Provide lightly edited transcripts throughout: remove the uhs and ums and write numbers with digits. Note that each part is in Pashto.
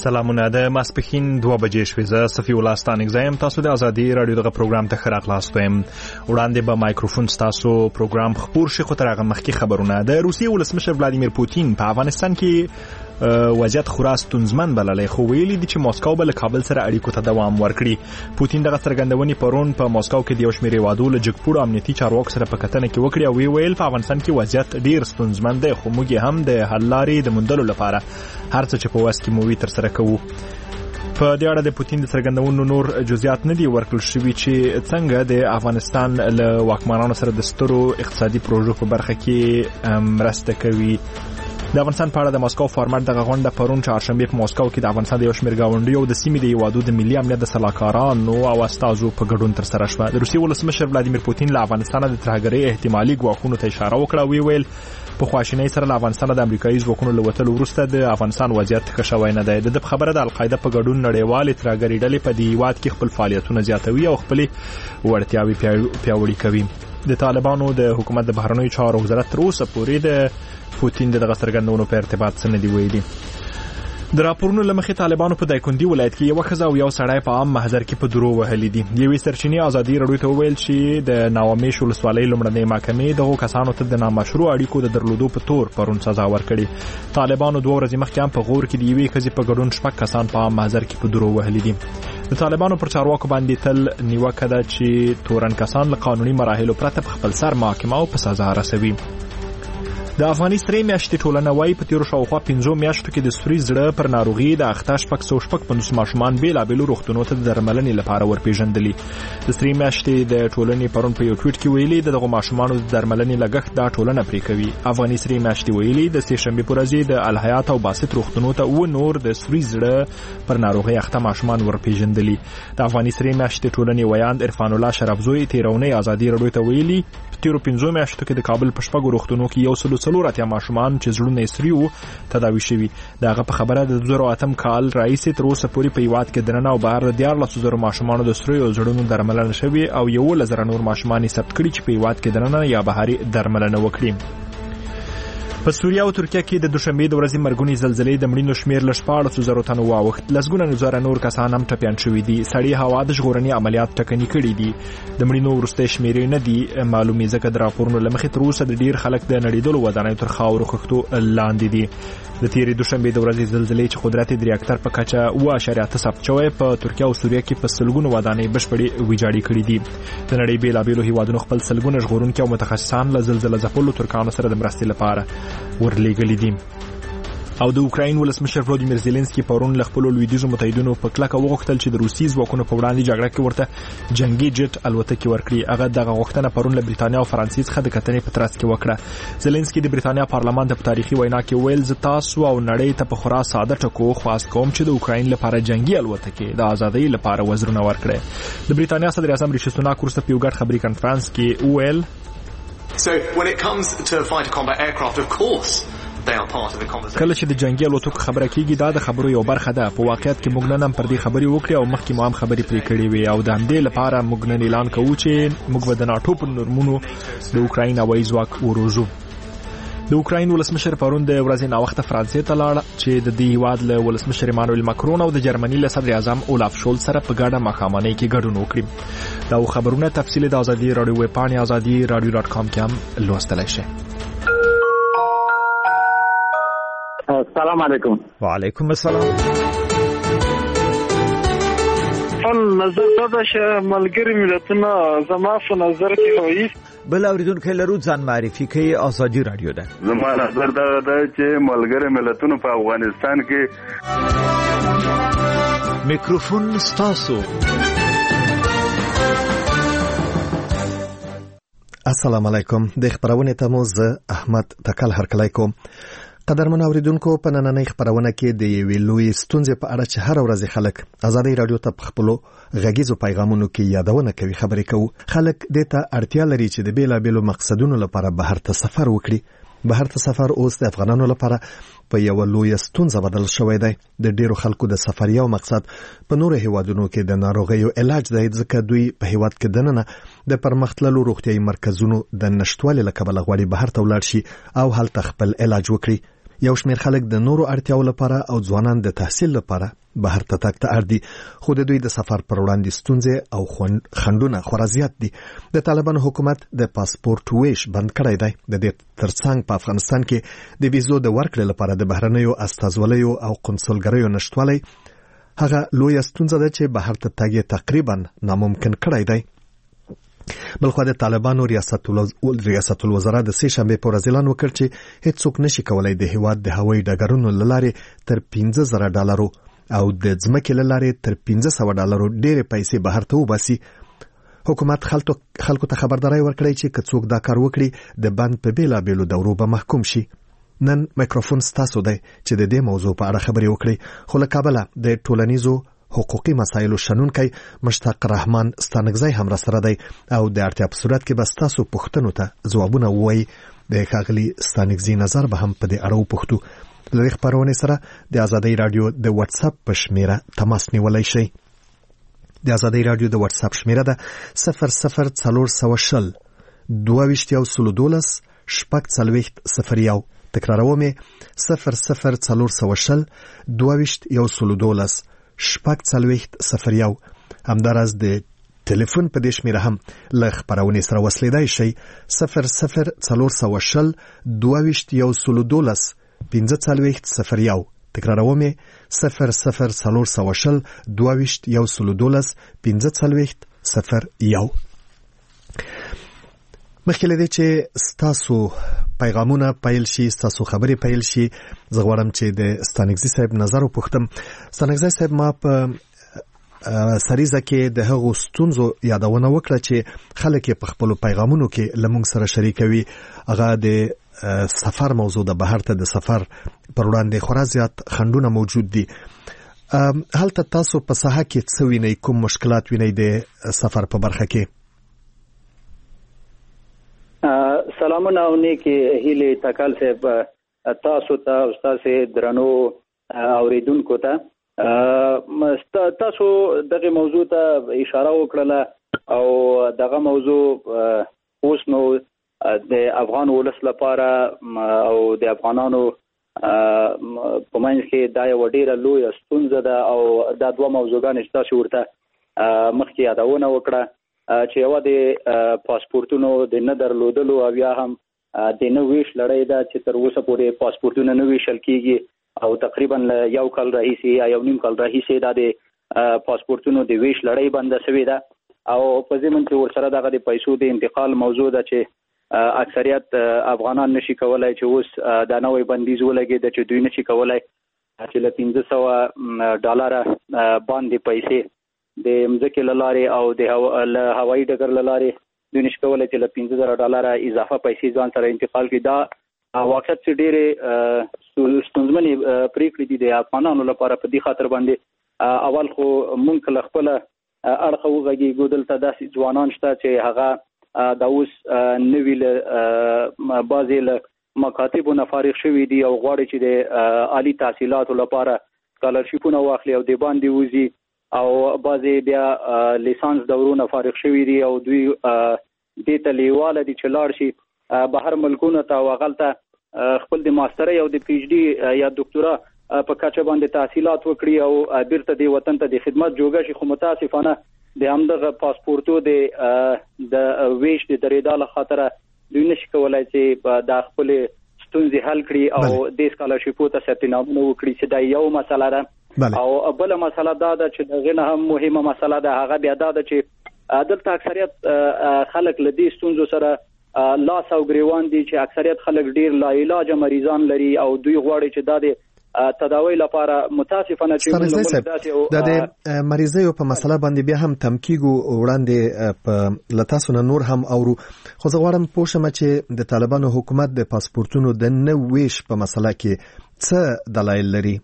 سلامونه د ماسپخین 2 بجې شوې. زه صفي الله ستانک زایم. تاسو د ازادي رادیو دغه پروګرام ته ښه راغلاست وایم. وړاندې به مایکروفون تاسو پروګرام خبر شي، خو تر هغه مخکې خبرونه. د روسیې ولسمشر ولادیمیر پوتین په افغانستان کې وضعیت خورا ستونزمن بللی، خو ویلي دي چې ماسکو به له کابل سره اړیکو ته دوام ورکړي. پوتین دغه څرګندونې پرون په ماسکو کې د یو شمېر هیوادو له جګپوړو امنیتي چارواکو سره په کتنه کې وکړي او ویل په افغانستان کې وضعیت ډیر ستونزمن دی، خو موږ هم د حل لارې د موندلو لپاره هر څه چې په وس کې مو وي ترسره کوو. په دې اړه د پوتین د څرګندونو نور جزئیات نه دي ورکړل شوي چې څنګه د افغانستان له واکمنانو سره د سترو اقتصادي پروژو په برخه کې مرسته کوي. د افغانستان په اړه د ماسکو فارمټ دغه غونډه پرون چهارشنبه په ماسکو کې د افغانستان د یو شمېر ګاونډیو او د سیمې د هیوادو د ملي امنیت د سلاکارانو او استازو په ګډون ترسره شوه. د روسیې ولسمشر ولادیمیر پوتین له افغانستان د ترهګرۍ احتمالي ګواښونو ته اشاره وکړه. ویل په خواشینۍ سره له افغانستان د امریکایي ځواکونو له وتلو وروسته د افغانستان وضعیت ښه شوی نه دی. د خبره د القاعده په ګډون نړیوالې ترهګرۍ ډلې په دې هیواد کې خپل فعالیتونه زیاتوي او خپلې وړتیاوې پیاوړې کوي. د طالبانو د حکومت د بهرنیو چارو وزارت تر اوسه پورې د پوتین دغه څرګندونو په ارتباط څه نه دی ویلي. د راپورونو لمخې طالبانو په دایکندي ولایت کې یو ښځه او یو سړی په عام محضر کې په درو وهلي دي. یوې سرچینې ازادي رادیو ته وویل چې د ناومیش ولسوالۍ لومړنۍ محکمې دغو کسانو ته د نامشروع اړیکو د درلودو په تور پرون سزا ورکړې. طالبانو 2 ورځې مخکې هم په غور کې د یوې ښځې په ګډون 6 کسان په عام محضر کې په درو وهلي دي. د طالبانو پر چارواکو باندې تل نیوکه ده چې تورن کسان له قانوني مراحلو پرته په خپل سر محاکمه او په سزا رسوي. د افغاني سرې میاشتې ټولنه وايي په تیرو شاوخوا 5 میاشتو کې د سوري زړه پر ناروغي د اخته 650 ماشومان بېلابېلو روغتونونو ته د درملنې لپاره ورپېژندلي. د سرې میاشتې د ټولنې پرون په یو ټویټ کې ویلي د دغو ماشومانو د درملنې لګښت دا ټولنه پرې کوي. افغاني سرې میاشتې ویلي د سې شنبې په ورځ د الحیات او باسط روغتونونو ته و نور د سوري زړه پر ناروغي اخته ماشومان ورپېژندلي. د افغاني سرې میاشتې ټولنې ویاند عرفان الله شرفزوی تیرونی ازادي رادیو ته ویلي په تیرو 5 میاشتو کې د کابل په 6 روغتونونو کې 140 ماشومان چې زړونه یې سري وو تداوي شوي. دغه په خبره د 2008 کال رئیس تر اوسه پورې په هیواد کې دننه او بهر د 14,000 ماشومانو د سري او زړونو درملنه شوې او 11,000 نور ماشومان یې ثبت کړي چې په هیواد کې دننه یا بهري درملنه وکړي. په سوریه او ترکیه کې د دوشنبه د ورځې مرګونی زلزلې د مړینو شمیر ل 14,000 تنو واوښت. لسګونه زره نور کسان هم ټپيان شوي دي. سړی هوا د ژغورنې عملیات ټکني کړي دي. د مړینو وروسته شمیرې نه دي معلومې ځکه د راپورونو لمخې تر اوسه د ډیر خلک د نړیدلو ودانیو تر خاورو خښتو لاندې دي. د تیرې دوشنبه د ورځې زلزلې چې قدرت د ریاکټر په کچه 7.8 ثبت شوی په ترکیه او سوریه کې په سلګونو ودانۍ بشپړې ویجاړې کړې دي. د نړۍ بیلابېلو هیوادونو خپل سلګونه ژغورونکي او متخصصان له زلزله ځپلو ترکانو سره د مرستې لپاره ورلېږلي دي. او د اوکراین ولسمشر ولادیمیر زيلنسکي پرون له خپل لویدیځو متحدینو په کلکه وغوښتل چې د روسي ځواکونو په وړاندې جګړه کې ورته جنگي جټ الوتکې ورکړي. هغه دغه غوښتنه پرون له بریتانیا او فرانسې څخه د کتنې په ترڅ کې وکړه. زيلنسکي د بریتانیا پارلمان ته په تاریخي وینا کې ویل زه تاسو او نړۍ ته په خورا ساده ټکو خواست کوم چې د اوکراین لپاره جنگي الوتکې د ازادۍ لپاره وزرونه ورکړي. د بریتانیا صدر اعظم ریشي سوناک ورسته په یو ګډ خبري کانفرنس کې ویل So when it comes to fighter combat aircraft, of course they are part of the conversation. کله چې د جنگي الوتکو خبره کیږي دا د خبرو یو برخه ده. په واقعیت کې موږ نن هم پر دې خبرې وکړې او مخکې مو هم خبرې پرې کړې وي او د همدې لپاره موږ نن اعلان کوو چې موږ به د ناټو په نورمونو د اوکراین هوایي ځواک وروزو. د اوکراین ولسمشر پرون د ورځې ناوخته فرانسې ته لاړ چې د دې هیواد له ولسمشر ایمانوئل ماکرون او د جرمني له صدر اعظم اولاف شولز سره په ګډه ماښامنۍ کې ګډون وکړي. دا خبرونه تفصیل د ازادي رادیو ویب پاڼې azadi.radio.com کې هم لوستلای شئ. السلام علیکم. وعلیکم السلام. نظر دا چې ملګری ملتونه زما په نظر کې وایي بل اوریدونکو لرو ځان معرفي کوي. ازادي رادیو ده. زما نظر دا چې ملګری ملتونه په افغانستان کې میکروفون ستاسو. السلام علیکم. د خبرونه ته مو زه احمد تکل هرکلی کوم. قدرمن اوریدونکو په نننۍ خبرونه کې د یوې لوی ستونزې په اړه چې هر ورځ خلک ازادي رادیو ته خپل غږیزو پیغامونو کې یادونه کوي خبرې کوو. خلک د ته اړتیا لري چې د بیلابېلو مقصدونو لپاره بهر ته سفر وکړي. بهر ته سفر اوس د افغانانو لپاره په یو لوی ستونزه بدل شوی دی. د ډیرو خلکو د سفر یو مقصد په نورو هیوادونو کې د ناروغیو علاج دی ځکه دوی په هیواد کې دننه د پرمختللو روغتیايي مرکزونو د نشټوالي له کبله غواړي بهر ته ولاړ شي او هلته خپل علاج وکړي. یو شمېر خلک د نورو اړتیاو لپاره او ځوانان د تحصیل لپاره بهر ته تګ ته اړ دي، خو د دوی د سفر پر وړاندې ستونزې او خنډونه خورا زیات دي. د طالبانو حکومت د پاسپورت ویش بند کړی دی. د دې ترڅنګ په افغانستان کې د ویزو د ورکړې لپاره د بهرنیو استازولیو او قونسلګریو نشټوالی هغه لویه ستونزه ده چې بهر ته تګ تقریبا ناممکن کړی دی. بلخو د طالبانو ریاست الوزرا د سه شنبه په ورځ اعلان وکړ چې هیڅوک نشي کولای د هیواد د هوایي ډګرونو لاره تر $15,000 او د ځمکې لاره تر $500 ډېرې پیسې بهر ته وباسي. حکومت خلکو ته خبرداري ورکړی چې کڅوک دا کار وکړي د بند په بیلابېلو دورو به محکوم شي. نن میکروفون ستاسو دی چې د دې موضوع په اړه خبرې وکړي. خو له کابله د ټولنیزو حقوقي مسایلو شنونکی مشتاق رحمان ستانګزی هم را سره دی او د اړتیا په صورت کې به ستاسو پوښتنو ته ځوابونه ووایي. د ښاغلي ستانګزی نظر به هم په دې اړه وپوښتو. له خبرونې سره د آزادۍ رادیو د واتس اپ په شمیره تماس نیولای شئ. د آزادۍ رادیو د واتس اپ شمیره ده 00400 22 12 تکراروم 00400 22 12 همدارس د ټلیفون په دې شمیره هم له خبرونې سره وصلېدای شئ 00400 22 15 تکراروم 00400 22 15 مخکې له دې چې ستاسو پیغامونه پیل شي، ستاسو خبرې پیل شي، زه غواړم چې د ستانګزی صاحب نظر وپوښتم. ستانګزی صاحب، ما په سریزه کې د هغو ستونزو یادونه وکړه چې خلک په خپل پیغامونو کې لمونږ سره شریکوي. هغه د سفر موضوع د بهر ته د سفر پر وړاندې خورا زیات خنډونه موجود دي. هلته تاسو په ساحه کې څه وینئ؟ کوم مشکلات وینئ د سفر په برخه کې؟ سلامونه او نیکی هیله تکل صاحب تاسو ته استاد درنو اوریدونکو ته تاسو دغه موضوع ته اشاره وکړه او دغه موضوع اوس نو د افغان ولس لپاره او د افغانانو په منځ کې دا یو ډیره لویه ستونزه ده او دا دوه موضوعګان چې تاسو ورته مخکې یادونه وکړه چې یو د پاسپورتونو د نه درلودلو او یا هم د نه ویش لړۍ ده چې تر اوسه پورې پاسپورتونه نه ویشل کیږي او تقریبا یو کال راهیسې یا یو نیم کال راهیسې دا د پاسپورتونو د ویش لړۍ بنده شوې ده او په ضمن کې ورسره دغه د پیسو د انتقال موضوع ده چې اکثریت افغانان نشي کولای چې اوس دا نوې بندیز ولګي چې دوی نشي کولای چې له $500 باندې پیسې د مځکې لاره او د هوایي ډګر لاره دوی نشي کولای چې له $5,000 اضافه پیسې ځان سره انتقال کړي. دا واقعیت چې ډېرې ستونزمنې پریکړې دي د افغانانو لپاره. په دې خاطر باندې اول خو مونږ له خپله اړخه وغږېږو. دلته داسې ځوانان شته چې هغه دا اوس نوي له بعضې له مکاتبو نه فارغ شوي دي او غواړي چې د عالي تحصیلاتو لپاره سکالرشیپونه واخلي او د باندې وځي او بعضې بیا لیسانس دورونه فارغ شوي دي او دوی دې ته لیواله دي چې لاړ شي بهر ملکونو ته او هغلته خپل د ماسترۍ او د پی ایچ ډي یا دکتورا په کچه باندې تحصیلات وکړي او بیرته د وطن ته د خدمت جوګه شي. خو متاسفانه د همدغه پاسپورتو د ویش د درېدا له خاطره دوی نشي کولای چې د خپل ستونزې حل کړي او د سکالرشیپو ته ثبتنامونه وکړي چې دا یو مسله ده. او بل مسله دا ده چې دغه نه هم مهمه مسله ده، هغه بیا دا ده چې دلته اکثریت خلک له دې ستونزو سره لاس او ګریوان دي چې اکثریت خلک ډیر لا علاج مریضان لري او دوی غواړي چې دا د تداوی لپاره متاسفانه چې د مریضیو په مسله باندې بیا هم تمکیګو وړاندې په لتاسو نور هم اورو. خو زه غواړم پوه شم چې د طالبانو حکومت د پاسپورتونو د نه ویش په مسله کې څه دلایل لري؟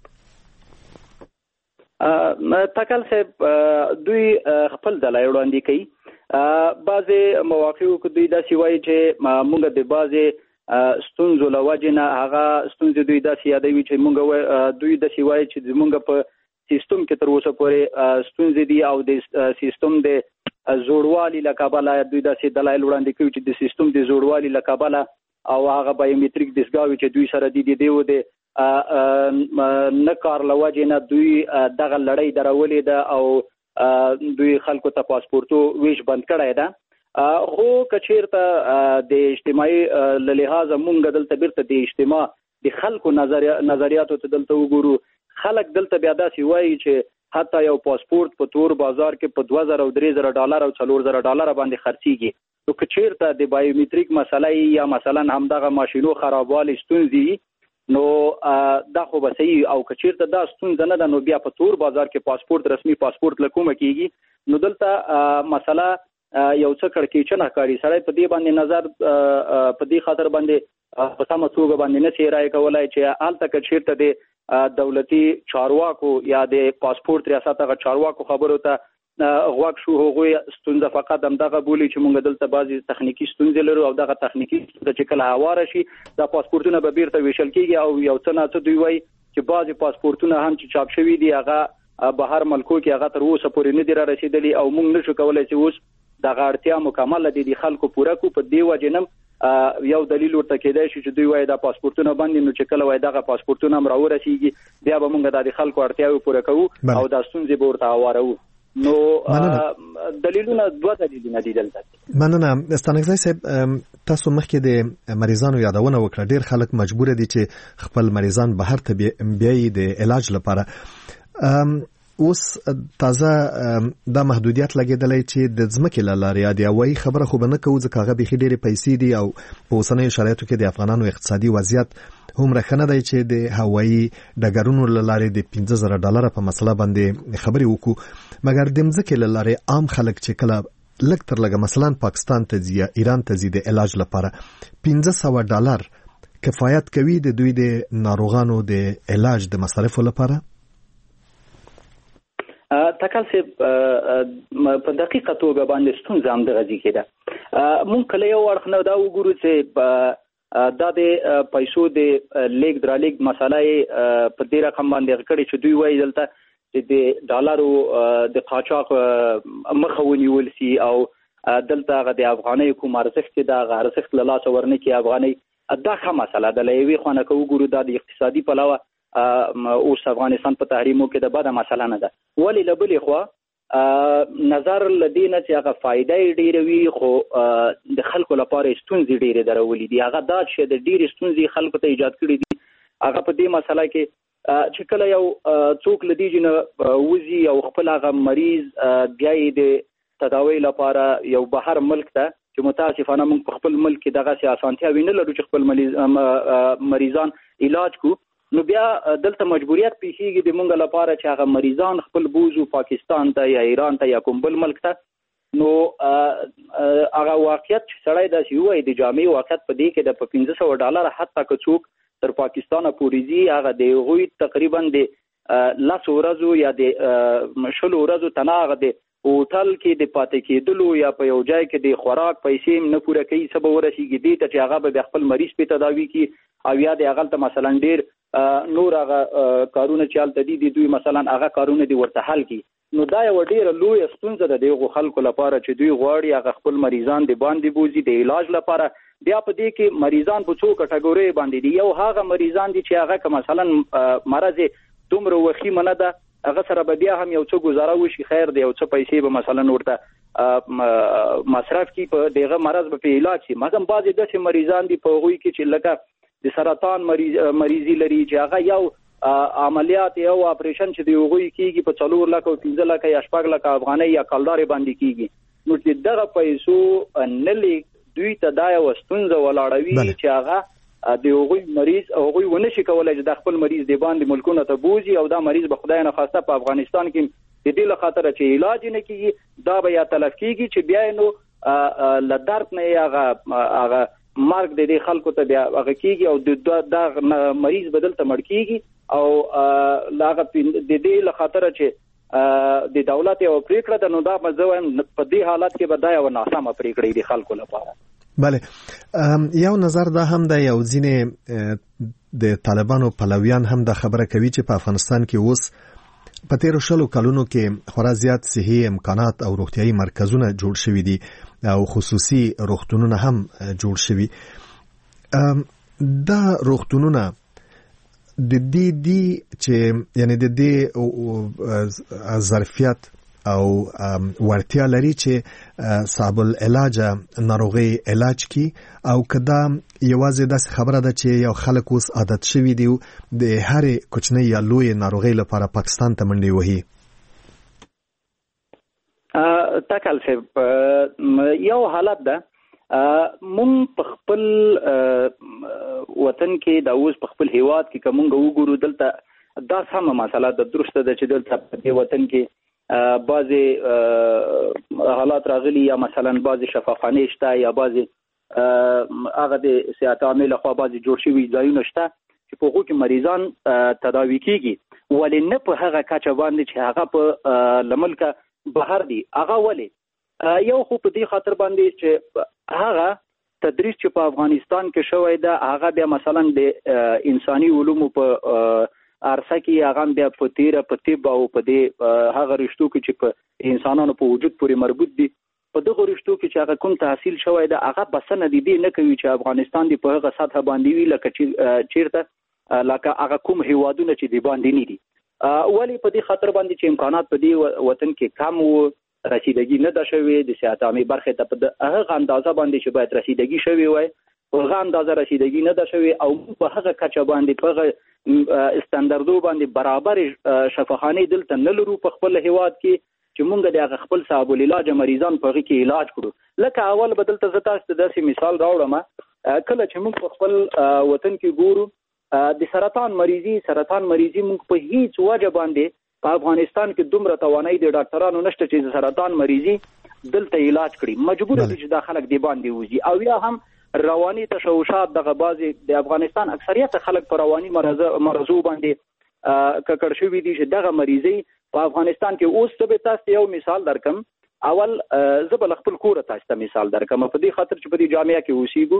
تکل صاحب دوی خپل دلایل وړاندې کوي. بعضې مواقعو کې دوی داسې وایي چې موږ د بعضې ستونزو له وجې نه هغه ستونزې دوی داسې یادوي چې دوی داسې وایي چې زموږ په سیستم کې تر اوسه پورې ستونزې دي او د سیستم د زوړوالي له کبله دوی داسې دلایل وړاندې کوي چې د سیستم د زوړوالي له کبله او هغه بایومټریک دستګاوي چې دوی سره دي دیو د نه کار لوجه نه دوی دغه لړۍ درولې ده او دوی خلکو ته پاسپورتو ویش بند کړی ده. خو کچیرته د اجتماعي لحاظ مونږ دلته بیرته د اجتماع د خلکو نظریاتو ته دلته وګورو. خلک دلته بیا داسې وایي چې حتی یو پاسپورت په تور بازار کې په $2,000 او $3,000 او $4,000 باندې خرڅيږي. نو کچیرته د بایومټریک مسله یا مثلا همدغه ماشینو خرابوالی ستونزې نو دا خو به صحیح او کچیرته دا ستونزه نه ده نو بیا په تور بازار کې پاسپورت رسمي پاسپورت لکومه کیږي. نو دلته مسله یو څه کړکېچنه کاری سره په دې باندې نظر په دې خاطر باندې په سمه توګه باندې نه شي راي کولای چې الته کچیرته د دولتي چارواکو یا د پاسپورت ریاست هغه چارواکو خبرو ته غوږ شو. هغوی ستونزه فقط همدغه بولي چې موږ دلته بعضي تخنیکی ستونزې لرو او دغه تخنیکی چې کله هواره شي دا پاسپورتونه به بیرته ویشل کیږي او یو څه نه څه دوی وایي چې بعضي پاسپورتونه هم چې چاپ شوي دي هغه بهر ملکو کې هغه تر اوسه پورې نه دي را رسیدلي او موږ نشو کولای چې اوس دغه اړتیا مکمل دي د خلکو پوره کو. په دې وجه نه یو دلیل ورته کېدای شي چې دوی وایي دا پاسپورتونه باندې نو چې کله وایي دغه پاسپورتونه هم راورسیږي بیا به موږ د خلکو اړتیاوې پوره کوو او دا ستونزې به ورته هوارو. نو دلیلونه دوه دلیلونه دي دلته. مننه ستانګزی صاحب، تاسو مخکې د مریضانو یادونه وکړه. ډیر خلک مجبور دي چې خپل مریضان بهر ته بیایي د علاج لپاره. اوس تازه دا محدودیت لګیدلې چې د ځمکې لارې دی وایي خبره خو به نه کوو ځکه هغه بيخي ډېرې پیسې دي او په اوسنیو شرایطو کې د افغانانو اقتصادي وضعیت هم رخنه دی چې د هوایي ډګرونو لارې د $15,000 په مسله باندې خبرې وکړو. مګر د ځمکې لارې عام خلک چې کله لږ تر لږه مثلا پاکستان ته ځي یا ایران ته ځي د علاج لپاره $1,500 کفایت کوي د دوی د ناروغانو د علاج د مصارفو لپاره. تکل سه په دقیقه توګه باندې ستونزه هم د غزي کېده. مونږ کله یو ورخ نه دا وګورو چې دا د پیسو د لیک درلیک مسله په دې رقم باندې کړي چې دوی وایي دلته د ډالرو د قاچاق مخه ونیول سي او دلته د افغاني کوم ارزښت دا ارزښت له لاس ورنه کې افغاني دا ښه مسله ده. لوي خو نه وګورو دا د اقتصادي پلوه اوس افغانستان په تحریمو کې د بده مسله نه ده. ولی لبلې خو نظر لدینه چې هغه فائدې ډېرې وي خو د خلکو لپاره ستونزې ډېرې درولې دي. هغه دا چې د ډېرې ستونزې خلکو ته ایجاد کړې دي. هغه په دې مسله کې چې کله یو څوک لدی جن وزي او خپل هغه مریض بیا د تداوی لپاره یو بهر ملک ته چې متاسفانه موږ په خپل ملک کې دغه اسانتیا ویني لرو چې خپل مریضان علاج کو نو بیا دلته مجبوریت پیښیږي د مونږ لپاره چې هغه مریضان خپل بوزو پاکستان ته یا ایران ته یا کوم بل ملک ته. نو هغه واقعیت چې سړی داسې وایي د جامع واقعیت په دې کې د $1,500 حتی که څوک تر پاکستان پورې ځي هغه د هغوی تقریبا د 10 ورځو یا د 20 ورځو تناغه د هوټل کې د پاتې کېدلو یا په یو ځای کې د خوراک پیسې نه پوره کوي سبا ورسیږي دې ته چې هغه به خپل مریض په تداوی کې او یا د هغه ته مثلا ډیر نور هغه کارونه چې حالت دي دوی مثلا هغه کارونه دي ورته حل کی. نو دا یو ډیر لوی ستونزه ده دغه خلکو لپاره چې دوی غواړي هغه خپل مریضان د باندې بوزي د علاج لپاره. بیا په دې کې مریضان په څو کټګوري باندې دي. یو هغه مریضان دي چې هغه مثلا مرز دومره وخی منه ده هغه سره به بیا هم یو څه گزاره وشي خیر دی یو څه پیسې به مثلا ورته مصرف کی په دغه مرز په علاج شي. مثلا بعضی داسې مریضان دي په هغوی کې چې لکه د سرطان مریضي لري چې هغه یو عملیات یو اپریشن چې دی هغوی کیږي په 4 لک او 15 لک یا 8 لک افغانۍ یا کلدارې باندې کیږي. نو چې دغه پیسو نلې دوی ته دا یو ستونزه ولاړوي چې هغه د هغوی مریض هغوی ونه شي کولای چې د خپل مریض دی باندې ملکونه ته بوزي او دا مریض به خدای نه خواسته په افغانستان کې د دې له خاطر چې علاج نه کیږي دا به یا تلف کیږي چې بیا نو لدارت نه هغه مرګ د دې خلکو ته بیا هغه کیږي او د مریض بدل ته مړ کیږي او لاغه د دې له خاطر چې د دولت یو پریکړه د نو دا مزوم په دې حالت کې به دا یو ناسمه پریکړه دی خلکو لپاره. بله یو نظر دا هم د یو ځینې د طالبانو پلویان هم د خبره کوي چې په افغانستان کې اوس په 13 کلونو کې خورا زیات صحي امکانات او روغتيایي مرکزونه جوړ شوي دي او خصوصي روغتونونه هم جوړ شوي. دا روغتونونه د دې چې یعنی د دې ظرفیت او ورتیا لري چې صاحب العلاج ناروغي علاج کی او کدا یوازې د خبره ده چې یو خلک اوس عادت شوی دی د هر کوچنی یا لوی ناروغي لپاره پاکستان ته منډي وهي. تکل یو حالت ده مونږ په خپل وطن کې د اوس په خپل هیواد کې کومه وګورو دلته دا سمه مسله ده درسته ده چې دلته په وطن کې بعضی حالات راغلي یا مثلا بعضی شفاخانه شته یا بعضی هغه د صحت عامه له خوا بعضی جوړ شوي ځایونه شته چې په هغو کې مریضان تداوي کیږي ولې نه په هغه کچه باندې چې هغه په لملکه بهر دي. هغه ولې یو خو په دې خاطر باندې چې هغه تدریس چې په افغانستان کې شوی ده هغه بیا مثلا د انساني علومو په ارسه کې هغه بیا په تیره په طب او په دې هغه رشتو کې چې په انسانانو په وجود پورې مربوط دي په دغه رشتو کې چې هغه کوم تحصیل شوی ده هغه بسنه دي نه کوي چې افغانستان دی په هغه سطح باندې وی لکه چیرته لکه هغه کوم هیوادونه چې دی باندې نه دي ولی په دې خاطر باندې چې امکانات په دې وطن کې کم وو رسیدګي نه ده شوې د صحت عامه برخه ته په هغه اندازه باندې چې باید رسیدګي شوې وای په هغه اندازه رسیدګي نه ده شوې او په هغه کچه باندې په هغه استانداردو باندې برابر شفاخانه دلته نه لرو په خپل هیواد کې چې مونږ د خپل صاحب العلاج مریضان په هغه کې علاج کړو. لکه اول بدلته زه تاسو ته داسې مثال راوړم کله چې مونږ په خپل وطن کې ګورو د سرطان مریضي مونږ په هیڅ وجه باندې په افغانستان کې دومره توانایي د ډاکټرانو نشته چې سرطان مریضي دلته علاج کړي مجبور دي چې د خلک دی باندې وځي او یا هم رواني تشوشات دغه بازي د افغانستان اکثریت خلک په رواني مرزو باندې ککړ شوی دي چې دغه مریضي په افغانستان کې اوس څه به تاسو یو مثال درکم. اول زبل خپل کور تاسو ته مثال درکم په دې خاطر چې په دې جامعه کې اوسېګو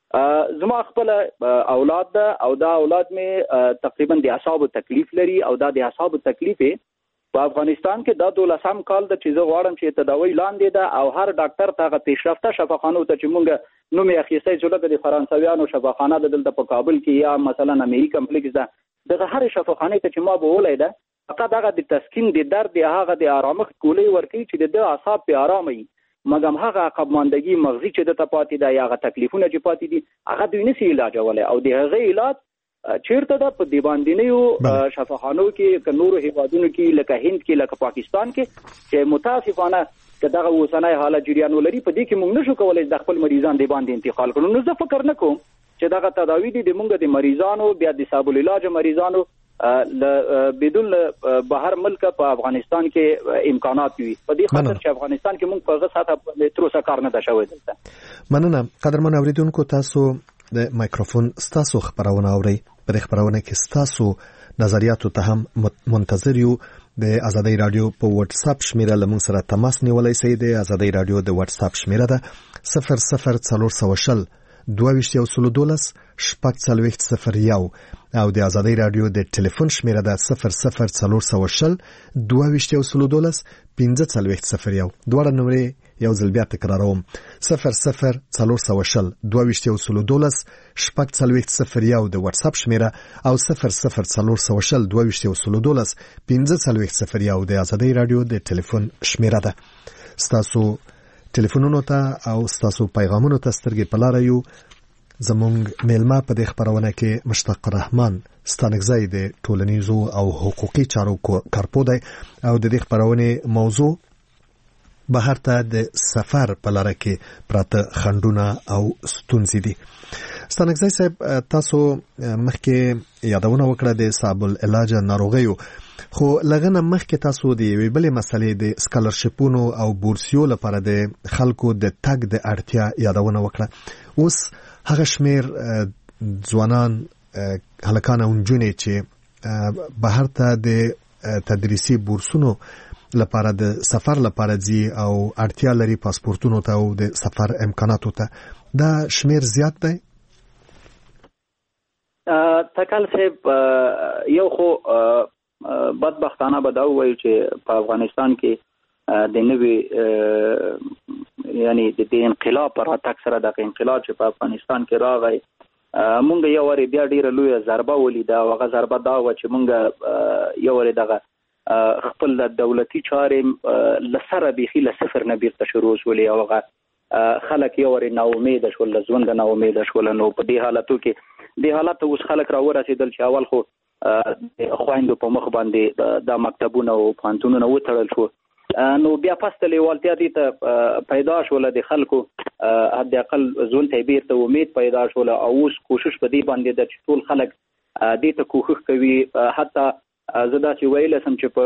زما خپل اولاد ده او دا اولاد می تقریبا د اعصاب تکلیف لري او دا د اعصاب تکلیف په افغانستان کې دا 12 کال د چیزه غواړم چې تداوی لاندې ده او هر ډاکټر ته پیشرفته شفاخانو ته چې مونږ نو می اخیستای چې د فرانسویانو شفاخانه دلته په کابل کې یا مثلا امریکا کمپلیکس ده دغه هر شفاخانه ته چې ما به ولای ده فقط هغه د تسکین د درد هغه د آرامښت کولې ورکی چې د اعصاب په آرامي مګم هغه عقب ماندګي مغزي چې د تپاتې ده یا هغه تکلیفونه چې پاتې دي هغه دوی نسی علاج ولای او د هغه علاج چیرته ده په دی باندې نه یو شفاخانو کې ک نور هیوادونو کې لکه هند کې لکه پاکستان کې چې متاسفانه کداغه وسنای حالت جریان ولري په دې کې موږ نشو کولای د خپل مریضان دی باندې انتقال کړو. نو زه فکر نکوم چې دغه تداوی دي موږ د مریضانو بیا د صاحب العلاج مریضانو بدون بهر ملک په افغانستان کې امکانات وي په دې خاطر چې افغانستان کې موږ په هغه ساته تر اوسه کار نه ده شوی دلته. مننه قدرمن اوریدونکو تاسو د مایکروفون ستاسو خبرونه اورئ په خبرونه کې ستاسو نظریاتو ته هم منتظر یو. د ازادي رادیو په واتس اپ شمیره لمون سره تماس نیولای شئ. د ازادي رادیو د واتس اپ شمیره ده 00412 2212 او د ازادي رادیو د ټلیفون شمیره ده 00412 2212 1501. دواړه نمبرې یو ځل بیا تکراروم 00412 2212 1501 د واتس اپ شمیره او 00412 2212 1501 د ازادي رادیو د ټلیفون شمیره ده. ستاسو ټلیفونونو ته او ستاسو پیغامونو ته سترګې په لار یو. زمونږ میلمه په دې خبرونه کې مشتاق رحمان ستانکزی د ټولنیزو او حقوقي چارو کارپو دی او د دې خبرونه موضوع بهر ته د سفر په لار کې پراته خندونه او ستونزې دي. ستانکزی صاحب تاسو مخکې یادونه وکړه د صاحب العلاج ناروغیو خو لغنه مخکې تاسو د یوې بلې مسلې د سکالرشپونو او بورسیو لپاره د خلکو د تګ د اړتیا یادونه وکړه. اوس هغه شمیر ځوانان هلکان او نجونې چې بهر ته د تدریسي بورسونو لپاره د سفر لپاره ځي او اړتیا لري پاسپورتونو ته او د سفر امکاناتو ته دا شمیر زیات دی. تکل صاحب یو خو بدبختانه به دا وایو چې په افغانستان کې د نوې یعنی د انقلاب پر راتګ سره د انقلاب چې په افغانستان کې راغی مونږ یو وری بیا ډیره لوی ضربه ولیده او هغه ضربه دا و چې مونږ یو وری دغه خپل دولتي چارې لسره بيخي له صفر نه بیرته شروع شولې او هغه خلک یو وری نا امید شول ژوند نه امید شول نو په دې حالتو کې د حالت اوس خلک را ورسېدل چې اول خو خويندو په مخ باندې د مکتبونو او پانتونونو وتړل شو نو بیا پسته لیوالتیا دي ته پیدا شول د خلکو حد اقل ځون ته بیرته امید پیدا شول او اوس کوشش په دې باندې د ټول خلک دې ته کوښښ کوي حتی زدا چې ویل سم چې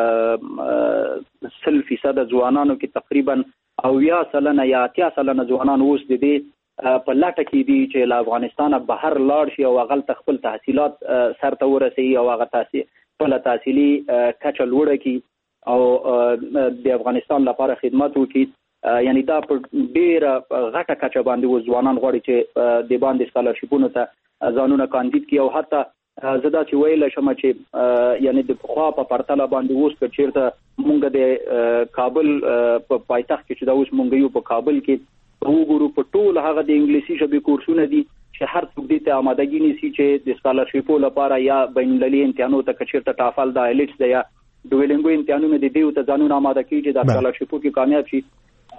په 100% ځوانانو کې تقریبا او 10% یا 80% ځوانان اوس د دې په لاټه کې دي چې له افغانستانه بهر لاړ شي او هغه خپل تحصیلات سرته ورسي او هغه خپل تحصیلي کچه لوړه کی او د افغانستان لپاره خدمت وکړي یعنی دا په ډیره غټه کچه باندې ځوانان غواړي چې د باندې سکالرشیپونو ته ځانونه کاندید کړي او حتی زدا چې ویل شم چې یعنی د خوا په پرتله باندې اوس په چیرته مونږ د کابل په پایتخت کې چې دا اوس مونږ یو په کابل کې وګورو په ټول هغه د انګلیسي ژبې کورسونه دي چې هر څوک دې ته آمادګي نيسي چې د سکالرشیپو لپاره یا بین المللي امتحاناتو ته کچیرته ټافل د ایلټس دی یا ډویلینګو امتحانونه دي ته ځانونه آماده کیږي د سکالرشیپو کې کامیاب شي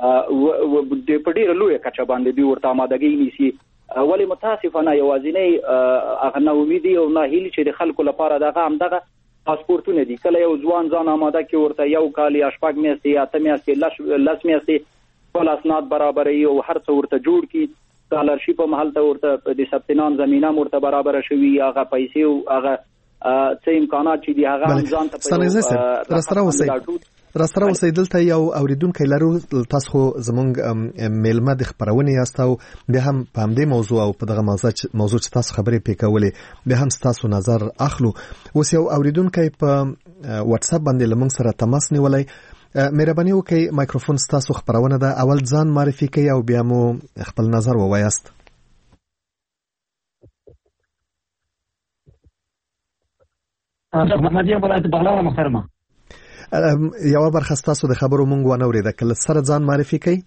د پډیر لوی کچا باندې دی ورته آمادګي نيسي ولی متاسفانه یوازینی هغه نو امیدي او نه هیلي چې د خلکو لپاره دغه همدغه پاسپورتونه دي کله یو ځوان ځان آماده کی ورته یو کال یا شپږ میاشتې یا 8 میاشتې لس میاشتې ټول اسناد برابرې او هر څه ورته جوړ کی سکالرشیپ په محل ته ورته د ثبتنام زمينه ورته برابر شوی هغه پیسې او هغه څه امکانات چې دی هغه ځان ته راستره اوسئ دلته یو اوریدونکو لرو تاسو خو زمونږ میلمه د خبرونه یاستو به هم په همدې موضوع او په دغه موضوع چې تاسو خبرې پکولې به هم تاسو نظر اخلو اوس یو اوریدونکو په واتس اپ باندې لمونږ سره تماس نیولای مهرباني وکړئ مایکروفون تاسو خبرونه ده اول ځان معرفي کړئ او بیا مو خپل نظر ووایاست محمدیه ولایت بغلان محترمه یو برخه تاسو د خبرو مونږ ونه اورید کله سره ځان معرفي کړئ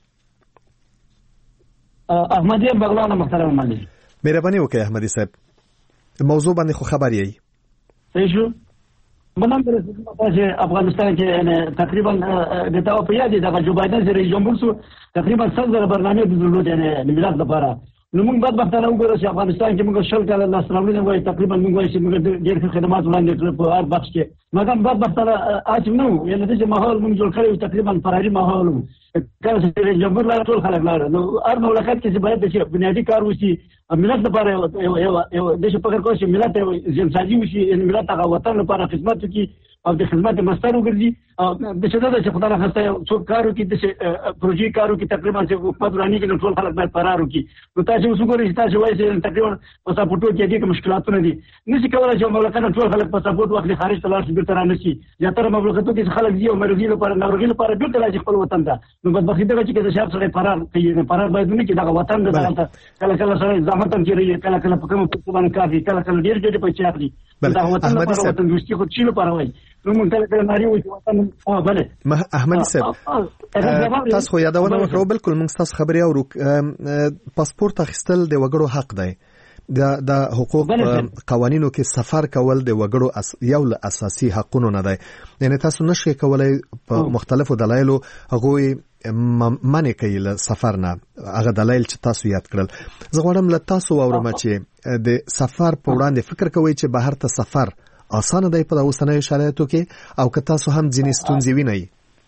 احمدیه بغلان محترمه مهرباني وکړئ احمدی صاحب موضوع باندې خو خبر یې صحیح شو منم چې افغانستان کې تقریبا د توافق یادي د جو بایدن سره جمهور سو تقریبا 100 برنامه د دولت یعنی ملت لپاره نو موږ بعد وخت راوګورو چې افغانستان کې موږ شل کال الله سلامونه وایي تقریبا موږ وایي چې موږ ډېر خدمات وړاندې کړو په هر بخش کې مګر بعد وخت اچ نو یعنی د ماحول موږ جوړ کړو تقریبا فراري ماحول کله چې جمهور لا ټول خلک لاړ نو هر مملکت کې چې باید د بنیادی کار وشي ملت لپاره یو د څه فکر کوي چې ملت ځنځاجي وشي ان ملت هغه وطن لپاره خدمت کوي او د خدمت مستر وګرځي د څه د خدای نه خسته څوک کارو کې د پروژې کارو کې تقریبا چې حکومت رانی کې ټول خلک باید فرار وکړي نو تاسو وګورئ چې تاسو وایي چې تقریبا په سپورټو کې د مشکلاتونه دي نشي کولای چې مملکت ټول خلک په سپورټ وخت خارج ته لاړ شي بیرته رانشي یا تر مملکتو کې خلک دی او مرغي لپاره ناروغي لپاره بیرته راځي خپل وطن ته نو بدبختی دا چې د شهر سره فرار کوي فرار باید نه کې دا وطن د کله کله سره زحمت هم کوي کله کله په کوم څه باندې کافي کله کله ډیر ډیر پیسې اخلي دا وطن لپاره وطن دوستي خو چیرې لپاره وایي نو موږ کله ناری وي وطن بله احمد صاحب تاسو خو یادونه وکړو بالکل موږ تاسو خبري او پاسپورت اخیستل د وګړو حق دی د حقوق قوانینو کې سفر کول د وګړو یو له اساسي حقونو نه دی یعنی تاسو نشئ کولای په مختلفو دلایلو هغه منع کوي له سفر نه هغه دلایل چې تاسو یاد کړل زه غواړم له تاسو واورم چې د سفر په وړاندې فکر کوئ چې بهر ته سفر اسانه دی په اوسنیو شرایطو کې او که تاسو هم ځینې ستونزې وینئ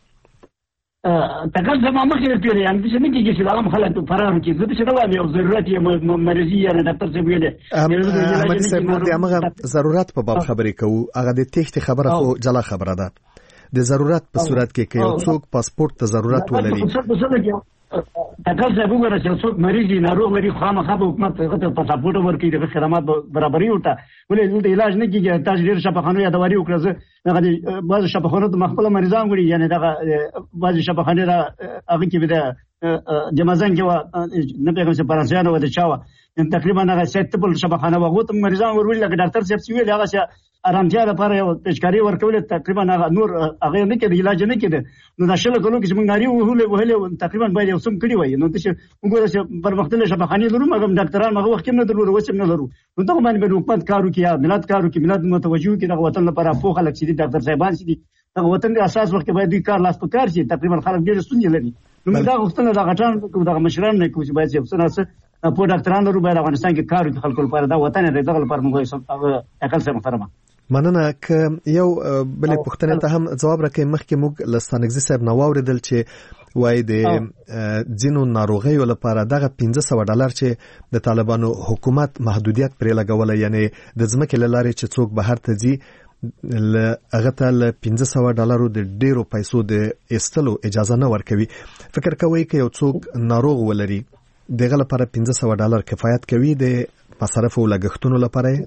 تکل زما مخې پیری ان چې نه کېږي چې هغه خلک فرار کوي زه چې دا وایم یو ضرورت یې مرضی یا ډاکټر څه ویلې احمد صاحب نور د هغه ضرورت په باب خبرې کوو هغه د تخت خبره خو جلا خبره ده د ضرورت په صورت کې کې یو څوک پاسپورت ته ضرورت ولري تکل زه وګورم چې څوک مریض ناروغ لري خامخا په حکومت هغه پاسپورت ورکړي د خدمات برابرۍ ورته ولې د علاج نه کیږي تاسو ډیر شفاخانو یادواري وکړه هغه بعض شفاخانو د مخبل مریضان غړي یعنی دغه بعض شفاخانو هغه کې به د جمازان کې و نه پیغام چې فرانسویانو د چاوه تقریبا هغه سیټبل شبخانه وغوت مریضان ورول لکه ډاکټر صاحب سی ویل هغه ارامتیا لپاره یو پیشکاری ورکول تقریبا هغه نور هغه نه کېد علاج نه کېد نو د شل کلو کې موږ ناری وهله تقریبا باید یو سم کړی وای نو چې وګوره چې پر مختلف شبخانه لرو مګم ډاکټران هغه وخت نه درلو وسم نه لرو نو ته باندې به حکومت کارو کې ملت کارو کې ملت متوجه کې د وطن لپاره په خلک چې ډاکټر صاحبان چې د وطن د اساس وخت باید دوی کار لاس په کار شي تقریبا خلک ډېر ستونزې لري نو موږ دا غوښتنه د غټان د مشران نه کوم چې باید چې څنګه په ډاکټرانو لرو باید افغانستان کې کار وکړي خلکو لپاره دا وطن د دغه لپاره موږ اکل سره محترمه مننه که یو بل پوښتنه ته هم جواب راکې مخکې موږ لستانګزي صاحب نو اوریدل چې وای د ځینو ناروغیو لپاره دغه $1500 چې د طالبانو حکومت محدودیت پرې لګول یعنی د ځمکې لارې چې څوک بهر ته ځي هغه ته $1500 د ډیرو پیسو د استلو اجازه نه ورکوي فکر کوي چې یو څوک ناروغ ولري دغه لپاره $1500 کفایت کوي د مصرف او لګښتونو لپاره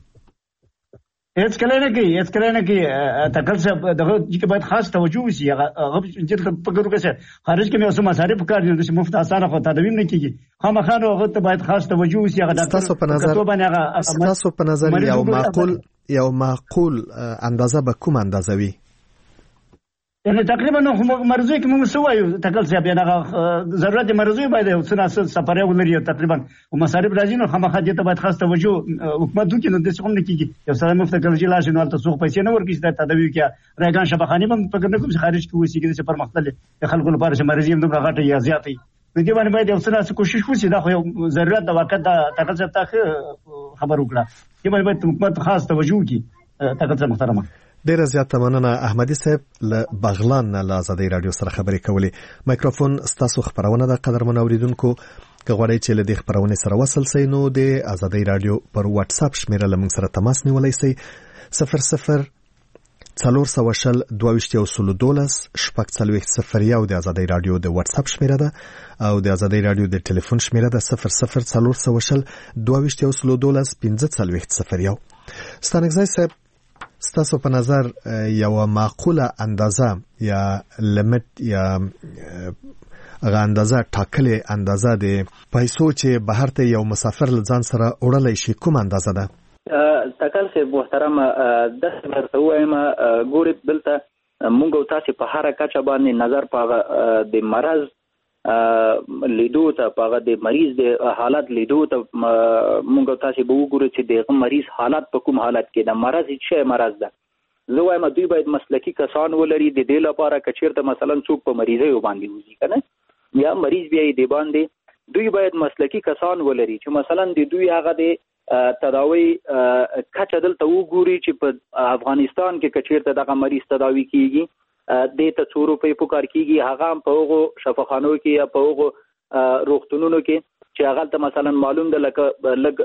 هیڅ کله نه کوي تکل صاحب دغه چې باید خاص توجه وشي هغه چې په ګورو کې خارج کې مې اوس مصارف کار دي چې مفت اسانه خو تدوین نه کیږي خامخانه هغه ته باید خاص توجه وشي هغه تاسو په نظر یو معقول اندازه به کوم اندازه وي یعنی تقریبا نو مرزوی کې موږ سوایو تکل صاحب یعنی ضرورت مرزوی باید یو څه سفر یو لري تقریبا او مصارف راځي نو خامخا دې ته باید خاص توجه حکومت وکړي نو د څه هم نه کیږي یو سره مفت کلجی لاش نو تاسو پیسې نه ورکړي د تدوی کې راګان شبخانی هم په کوم چې خارج کې وسی کې چې پر مختلف خلکو لپاره چې مرزي هم دغه غټه یا زیاتې نو دې باندې باید یو څه کوشش وشي دا خو یو ضرورت د وخت د تکل صاحب ته خبر وکړه دې باید حکومت خاص توجه وکړي تکل صاحب محترمه ډیره زیاته مننه احمدي صاحب له بغلان نه له آزادۍ رادیو سره خبرې کولې مایکروفون ستاسو خبرونه د قدرمن اوریدونکو که غواړئ چې له دې خبرونې سره وصل شئ نو د آزادۍ رادیو پر واتس اپ شمیره له موږ سره تماس نیولی شئ 00 420 22 شپږ 40 د آزادۍ رادیو د واتس اپ شمیره ده او د آزادۍ رادیو د ټلیفون شمیره ده 00 420 22 15 ستانګزی صاحب ستاسو په نظر یو معقوله اندازه یا لیمټ یا هغه اندازه ټاکلې اندازه د پیسو چې بهر ته یو مسافر لځان سره وړلای شي کوم اندازه ده تکل سه محترم د ورته وایم ګوري دلته مونږ تاسو په هر کچه باندې نظر په د مرز لیدو ته په د مریض د حالت لیدو ته مونږ تاسو به وګورئ چې د مریض حالت په کوم حالت کې د مرز چې مرز ده زه وایم دوی باید مسلکی کسان ولري د دې لپاره چې چیرته مثلا څوک په مریضي باندې وځي کنه یا مریض بیا دی باندې دوی باید مسلکی کسان ولري چې مثلا د دوی هغه د تداوی کچه دلته وګوري چې په افغانستان کې چیرته دغه مریض تداوی کیږي د ته 2 روپۍ په کار کیږي هغه په هغه شفاخانو کې یا په هغه روغتونونو کې چې هغه ته مثلا معلوم ده لکه لګ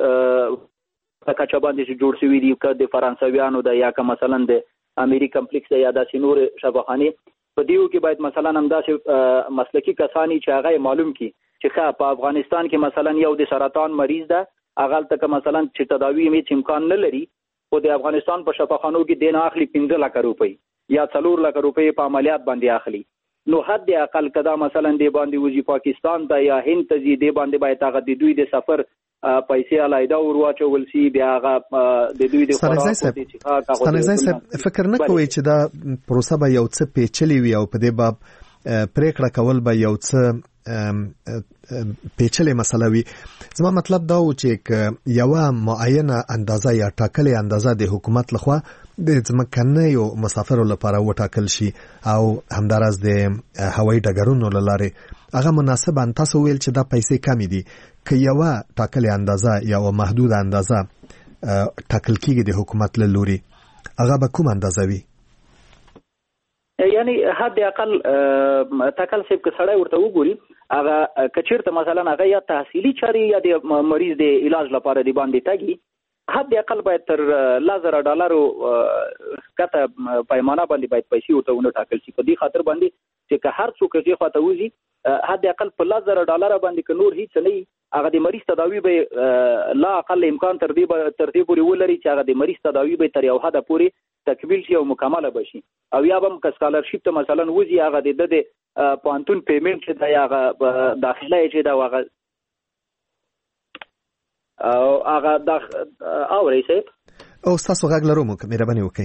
کچا باندې جوړ شوی دی که د فرانسویانو د یا که مثلا د امریکا کمپلیکس یا د سینور شفاخانه په دیو کې باید مثلا همداسې مسلکی کسانی چې هغه معلوم کی چې په افغانستان کې مثلا یو د سرطان مریض ده هغه ته مثلا چې تداوی یې امکان نه لري او د افغانستان په شفاخانو کې دین اخلي 15 لک روپۍ یا 4 لک روپۍ په عملیات باندې اخلي نو حد اقل کدا مثلا دی باندې وځي پاکستان ته یا هند ته دی باندې باید هغه د دوی د سفر پیسې علایده ورواچول شي بیا هغه د دوی د ستانګزی صاحب فکر نه کوي چې دا پروسه به یو څه پیچلې وي او په دې باب پریکړه کول به یو څه پیچلې مسله وي زما مطلب دا و چې یو معینه اندازه یا ټاکلې اندازه د حکومت لخوا د ځمکنیو مسافرو لپاره وټاکل شي او همدارس د هوایي ډګرونو لاره هغه مناسب ان تاسو ویل چې دا پیسې کمی دي که یو ټاکلې اندازه یا محدود اندازه ټاکل کیږي د حکومت له لوري هغه به کوم اندازه وي یعنی حد اقل تکل سیب که سړی ورته وګوري هغه کچیرته مثلا هغه یا تحصیلی چاري یا د مریض د علاج لپاره دی باندې تاګي حد اقل باید تر $1000 کته پیمانه باندې باید پیسې ورته ونه ټاکل شي په دې خاطر باندې چې که هر څوک یې خواته وځي حد اقل په $1000 باندې که نور هیڅ نه هغه د مریض تداوی به لا اقل امکان تر دې پورې ولري چې هغه د مریض تداوی به تر یو حد پورې تکمیل شي او مکمله بشي او یا هم که سکالرشپ ته مثلا وځي هغه د پانتون پیمنٹ چې دا هغه داخله چې دا هغه او هغه د اوري صاحب او تاسو غږ لرو مهرباني وکړئ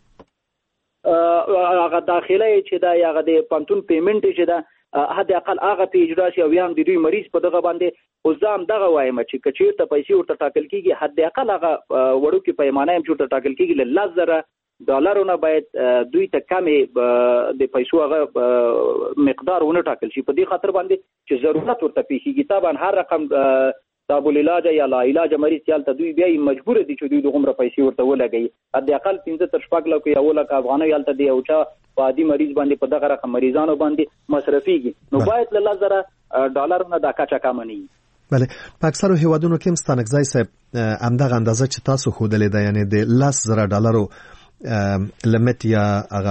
هغه داخله چې دا هغه د پانتون پیمنٹ چې دا حد اقل هغه پیجرا شي او هم د دوی مریض په دغه باندې وزام دغه وایم چې کچیر ته پیسې ورته ټاکل کیږي حد اقل هغه وړو کې پیمانه هم ورته ټاکل کیږي $1,000 باید دوی ته کمې د پیسو هغه مقدار ونه ټاکل شي په دې خاطر باندې چې ضرورت ورته پیښیږي طبعا هر رقم تاب العلاج یا لا علاج مریض یالته دوی بیا مجبور دي چې دوی دغه پیسې ورته ولګي حد اقل 15 تر 15 لک یا ولک افغانۍ یالته دی او چا عادي مریض باندې په دغه رقم مریضانو باندې مصرفيږي نو باید $1,000 نه دا کچا کم نه بله په اکثرو هیوادونو کې مستانکزای صاحب همدغه اندازه چې تاسو خودلې ده یعنی د $10,000 لمت یا هغه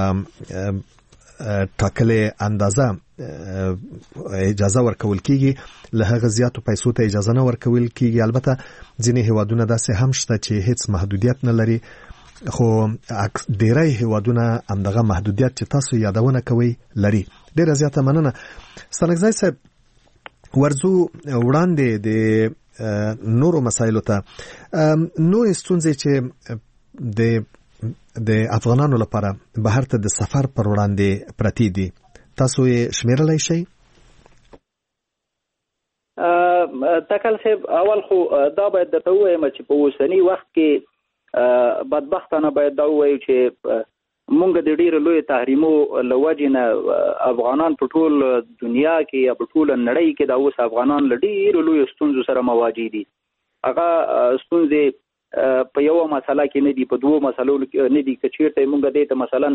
ټاکلې اندازه اجازه ورکول کیږي له هغه زیاتو پیسو ته اجازه نه ورکول کیږي البته ځینې هیوادونه داسې هم شته چې هیڅ محدودیت نه لري خو ډیری هیوادونه همدغه محدودیت چې تاسو یادونه کوي لري ډیره زیاته مننه ستانکزای صاحب ورزو وړاندې د نورو مسایلو ته نو ستونزې چې د افغانانو لپاره بهر ته د سفر پر وړاندې پرتی دي تاسو یې شمیرلای شئ تکل صاحب اول خو دا باید د توې چې په اوسنی وخت کې بدبختانه باید دا وایو چې مونږ د ډیرو لوی تحریمو لوجنه افغانان په ټول دنیا کې یا په ټول نړۍ کې دا اوس افغانان لډیرو لوی ستونزو سره مواجه دي هغه ستونزې په یو مسله کې نه دي په دوه مسلو نه دي چې چیرته مونږ دې ته مثلا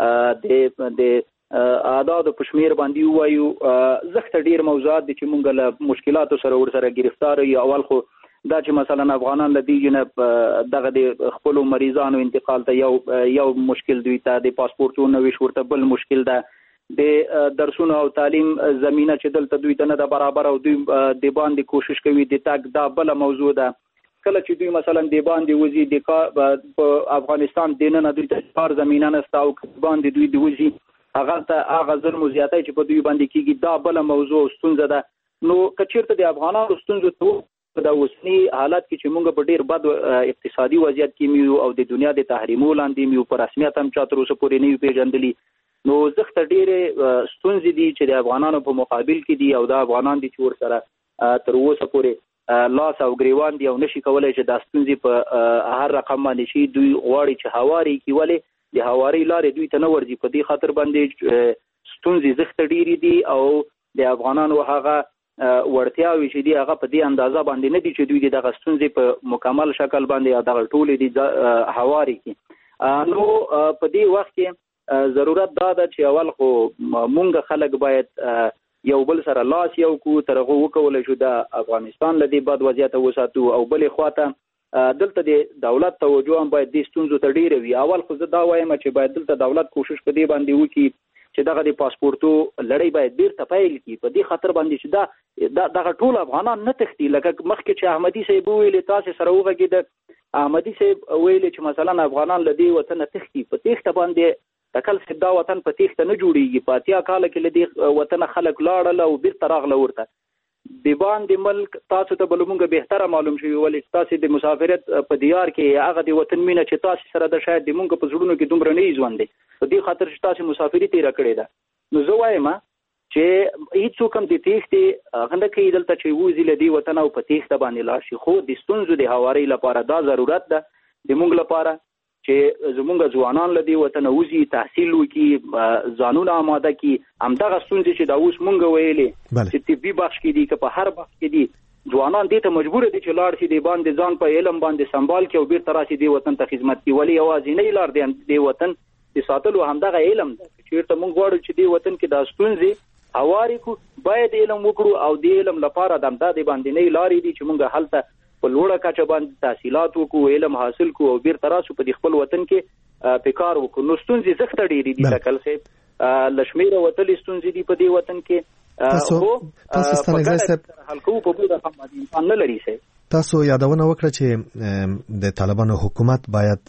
د اعداد په شمیر باندې وایو زخت ډیر موضوعات دي چې مونږ له مشکلاتو سره ورسره گرفتار یو اول خو دا چې مثلا افغانان لدی جنب دغه د خپل مریضانو انتقال ته یو مشکل دوی ته د پاسپورتونو نوښت ورته بل مشکل ده د درسونو او تعلیم زمينه چې دلته دوی ته نه برابر او دوی د باندې کوشش کوي د تاک دا بل موضوع ده کله چې دوی مثلا د باندې وزي د افغانستان دینه نه دوی ته کار زمينه نه ستاو باندې دوی د وزي هغه ته هغه ظلم زیاتای چې په دوی باندې کیږي دا بل موضوع ستونزه ده نو کچیرته د افغانانو ستونزه ته دا اوسنی حالت کې چې موږ په ډیر بد اقتصادي وضعیت کې میو او د دنیا د تحریمو لاندې میو پر رسمیت هم چا تر اوسه پورې نه پیژندلی نو زخت ډیر ستونزې دي چې د افغانانو په مقابل کې دي او د افغانان دي چې ور سره تر اوسه پورې لاس او ګریوان دی او نشي کولای چې د ستونزې په هر رقم باندې شي دوی غواړي چې هواري کې ولې د هواري لارې دوی ته نه ورځي په دې خاطر باندې ستونزې زخت ډیر دي او د افغانانو هغه ورتیاوي چې دی هغه په دې اندازه باندې نه دي چې دوی دغه ستونزې په مکمل شکل باندې دغه ټولې دي هواري کې نو په دې وخت کې ضرورت دا ده چې اول خو مونږ خلک باید یو بل سره لاس یو کو ترغه وکول شو د افغانستان لدی بد وضعیت وساتو او بلې خواته دلته د دولت توجه هم باید د ستونزو ته ډیر وي اول خو زه دا وایم چې باید دلته دولت کوشش په دې باندې وکړي چې دغه د پاسپورتو لړۍ باید ډیر تفایل کی په دې خاطر باندې چې دغه ټول افغانان نه تختی لکه مخکې چې احمدي صاحب ویل تاسو سره وګید احمدي صاحب ویل چې مثلا افغانان لدی وطن تختی په تخته باندې تکل سدا وطن په تخته نه جوړیږي په اتیا کال کې لدی وطن خلک لاړل او بیرته راغله ورته د باندې ملک تاسو ته بلومږه بهتره معلوم شوی ولې تاسو د مسافرت په دیار کې هغه د وطن مینه چې تاسو سره د شاید د مونږ په زړونو کې دومره نه ژوند دي په دې خاطر چې تاسو مسافرت یې راکړی ده نو زه وایم چې هیڅ کوم د تېختې غنډه کې دلته چې وځي لدی وطن او په تېخته باندې لاشي خو د ستونزو د هواري لپاره دا ضرورت ده د مونږ لپاره چې زمونږ ځوانان لدی وطن وځي تحصیل وکي ځانونه آماده کی همدغه ستونزې چې دا اوس مونږ ویلې چې طبي بخش کې دي که په هر بخش کې دي ځوانان دې ته مجبور دي چې لاړ شي د باندې ځان په علم باندې سنبال کې او بیرته راشي د وطن ته خدمت کوي ولې یوازې نه لار دی د وطن د ساتلو همدغه علم ده چې موږ غواړو چې د وطن کې د ستونزې هواري کو باید علم وکړو او د علم لپاره د امداد باندې نه لارې دي چې موږ حالته په لوړه کچه باندې تحصیلات وکړو علم حاصل کو او بیرته راشو په خپل وطن کې په کار وکړو نو ستونزې زخت ډېرې دي تکل صاحب لشمیره وتل ستونزې دي په دې وطن کې تاسو ستانګزای صاحب حلقو په بل رقم باندې نه لري صاحب تاسو یادونه وکړه چې د طالبانو حکومت باید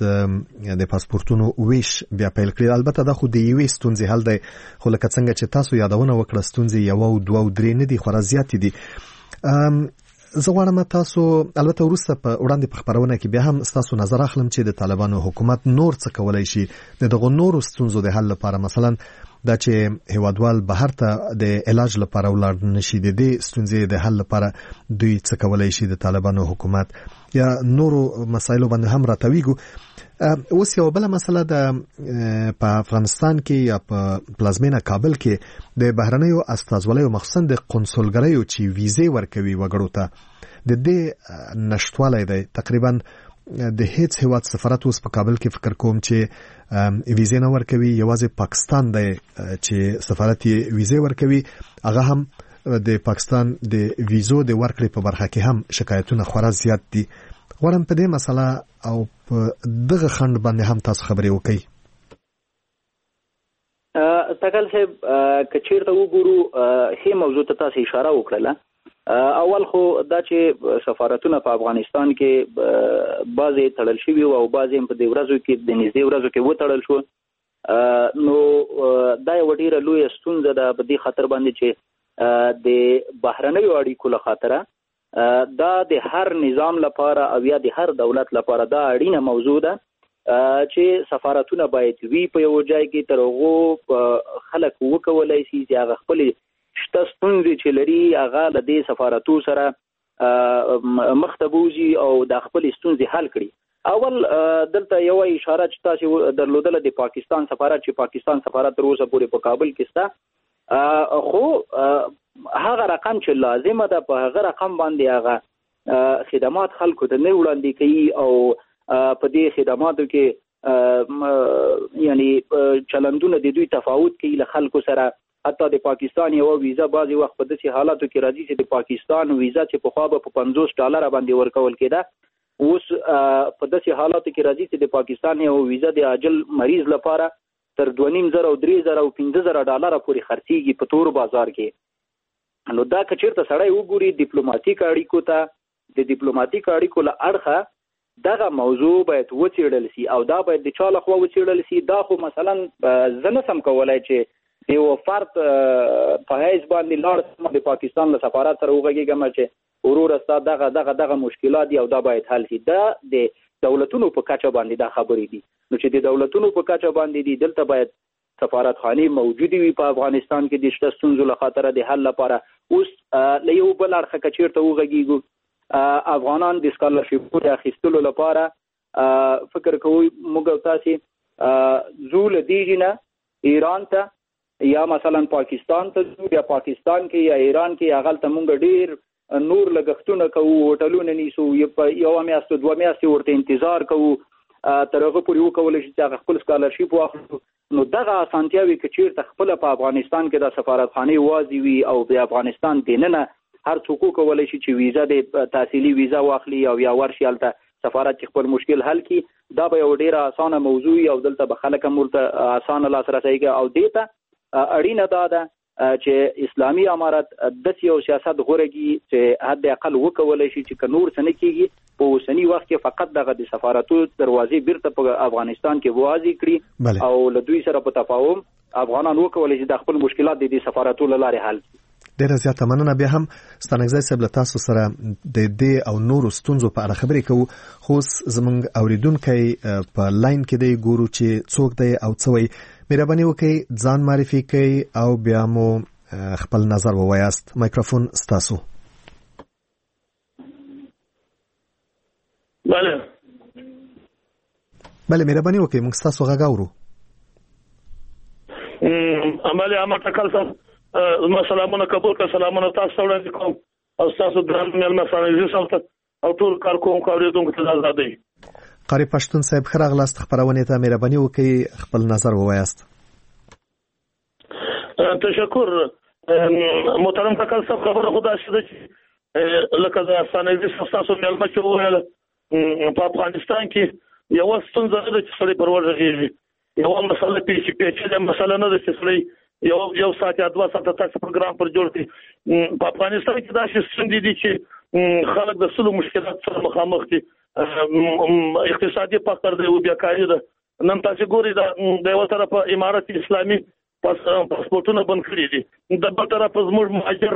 د پاسپورتونو ویش بیا پیل کړي البته دا خو د یوې ستونزې حل دی خو لکه څنګه چې تاسو یادونه وکړه ستونزې یو او دوه او درې نه دي خو زیات دي زه غواړم تاسو البته وروسته په وړاندې په خبرونه کې بیا هم تاسو نظر اخلم چې د طالبانو حکومت نور څه کولای شي دغه نورو ستونزو د حل لپاره، مثلا دا چې هیوادوال بهر ته د علاج لپاره ولاړ نشي، د دې ستونزې د حل لپاره دوی څه کولای شي د طالبانو حکومت یا نورو مسایلو باندې هم راتویږو. اوس یو بل مسله د په افغانستان کې یا په پلازمینه کابل کې د بهرنیو استازولیو مخصوصا د قونسلګریو چې ویزې ورکوي وګړو ته د دې نشټوالی دی. تقریبا د هیڅ هیواد سفارت اوس په کابل کې فکر کوم چې ویزې نه ورکوي، یوازې پاکستان دی چې سفارت یې ویزې ورکوي. هغه هم د پاکستان د ویزو د ورکړې په برخه کې هم شکایتونه خورا زیات دي. غواړم په دې مسله او په دغه خند باندې هم تاسو خبرې وکړئ. تکل صاحب که چیرته وګورو هي موضوع ته تاسو اشاره وکړه. اول خو دا چې سفارتونه په افغانستان کې بعضې تړل شوي او بعضې په دې ورځو کې د نږدې ورځو کې وتړل شو، نو دا یوه ډېره لویه ستونزه ده په دې خاطر باندې چې د بهرنیو اړیکو له خاطره دا د هر نظام لپاره او یا د هر دولت لپاره دا اړینه موضوع ده چې سفارتونه باید وي په یو ځای کې، تر هغو خلک وکولی شي چې هغه خپلې شته ستونزې چې لري هغه له دې سفارتو سره مخ ته بوځي او د خپلې ستونزې حل کړي. اول دلته یوه اشاره چې تاسو درلودله د پاکستان سفارت، چې پاکستان سفارت تر اوسه پورې په کابل کې شته، خو هغه رقم چې لازمه ده په هغه رقم باندې هغه خدمات خلکو ته نه وړاندې کوي او په دې خدماتو کې یعنی چلندونه د دوی تفاوت کوي له خلکو سره. حتی د پاکستان یو ویزا بعضی وخت په داسې حالاتو کې راځي چې د پاکستان ویزا چې پخوا به په $50 باندې ورکول کېده، اوس په داسې حالاتو کې راځي چې د پاکستان یو ویزا د عاجل مریض لپاره تر $2,500 او $3,000 او $15,000 پورې خرڅېږي په تور بازار کې. نو دا که چېرته سړی وګوري ډیپلوماتیک اړیکو ته، د ډیپلوماتیک اړیکو له اړخه دغه موضوع باید وڅېړل شي او دا باید د چا لخوا وڅېړل شي. دا خو مثلا زه نه سم کولی چې د یو فرد په حیث باندې لاړ د پاکستان له سفارت سره وغږېږم چې وروره ستا دغه مشکلات دي او دا باید حل شي. دا د دولتونو په کچه باندې دا خبرې دي. نو چې د دولتونو په کچه باندې دي، دلته باید سفارتخانې موجودې وي په افغانستان کې د شته ستونزو له خاطره د حل لپاره. اوس له یو بل اړخه که چېرته وغږېږو، افغانان د سکالرشیپو د اخیستلو لپاره فکر کوو موږ او تاسې ځو له دې نه ایران ته یا مثلا پاکستان ته ځو، یا پاکستان کې یا ایران کې هغلته موږ ډېر نور لګښتونه کوو، هوټلونه نیسو، یوه میاشت 2 میاشتې ورته انتظار کوو تر هغه پورې وکولی شي چې هغه خپل سکالرشیپ واخلو. نو دغه اسانتیاوې که چېرته خپله په افغانستان کې د سفارتخانې واضح وي او د افغانستان دننه هر څوک وکولی شي چې ویزا د تحصیلي ویزا واخلي او یا ورشي هلته سفارت چې خپل مشکل حل کړي، دا به یوه ډېره اسانه موضوع وي او دلته به خلک هم ورته اسانه لاسرسی کوي. او دې ته اړینه دا ده چې اسلامي امارت داسې یو سیاست غوره کړي چې حد اقل وکولی شي چې که نور څه نه کېږي په اوسني وخت کې فقط دغه د سفارتو دروازې بیرته په افغانستان کې واضح کړي او له دوی سره په تفاهم افغانان وکولی شي د خپل مشکلات د سفارتو له لارې حل کړي. ډیره زیاته مننه. بیا هم ستانګزی صاحب له تاسو سره د دې او نورو ستونزو په اړه خبرې کوو، خو زموږ اوریدونکی په لاین کې دی، ګورو چې څوک دی او څه وایي. مهرباني وکړئ ځان معرفي کړئ او بیا مو خپل نظر ووایاست. مایکروفون ستاسو. بله مهرباني وکړئ، موږ ستاسو غږ اورو. عملي عامه تکل صاحب زما سلامونه قبول کړه. سلامونه تاسو وړاندې کوم او تاسو ګران مېلمه سره زه او ټول کارکوونکو اوریدونکو ته ازادۍ. قاری پښتون صاحب ښه راغلاست خپرونې ته. مهرباني وکړئ خپل نظر ووایاست. تشکر محترم تکل صاحب. خبره خدا شته چې لکه د افغانستان تاسو مېلمه چې وویل په افغانستان کې یو ستونزه ده چې سړی پر ورغېږي، یو مسله پیچلې مسله نه ده چې سړی یو ساعت یا 2 ساعته تاسو پروګرام پر جوړ کړي. په افغانستان کې داسې ستونزې دي چې خلک د سلو مشکلات سره مخامخ دي. اقتصادي فقر دی او بیکاري ده. نن تاسو ګورئ د یو طرف امارت اسلامي پاسپورتونه بند کړي دي، د بل طرف زموږ مهاجر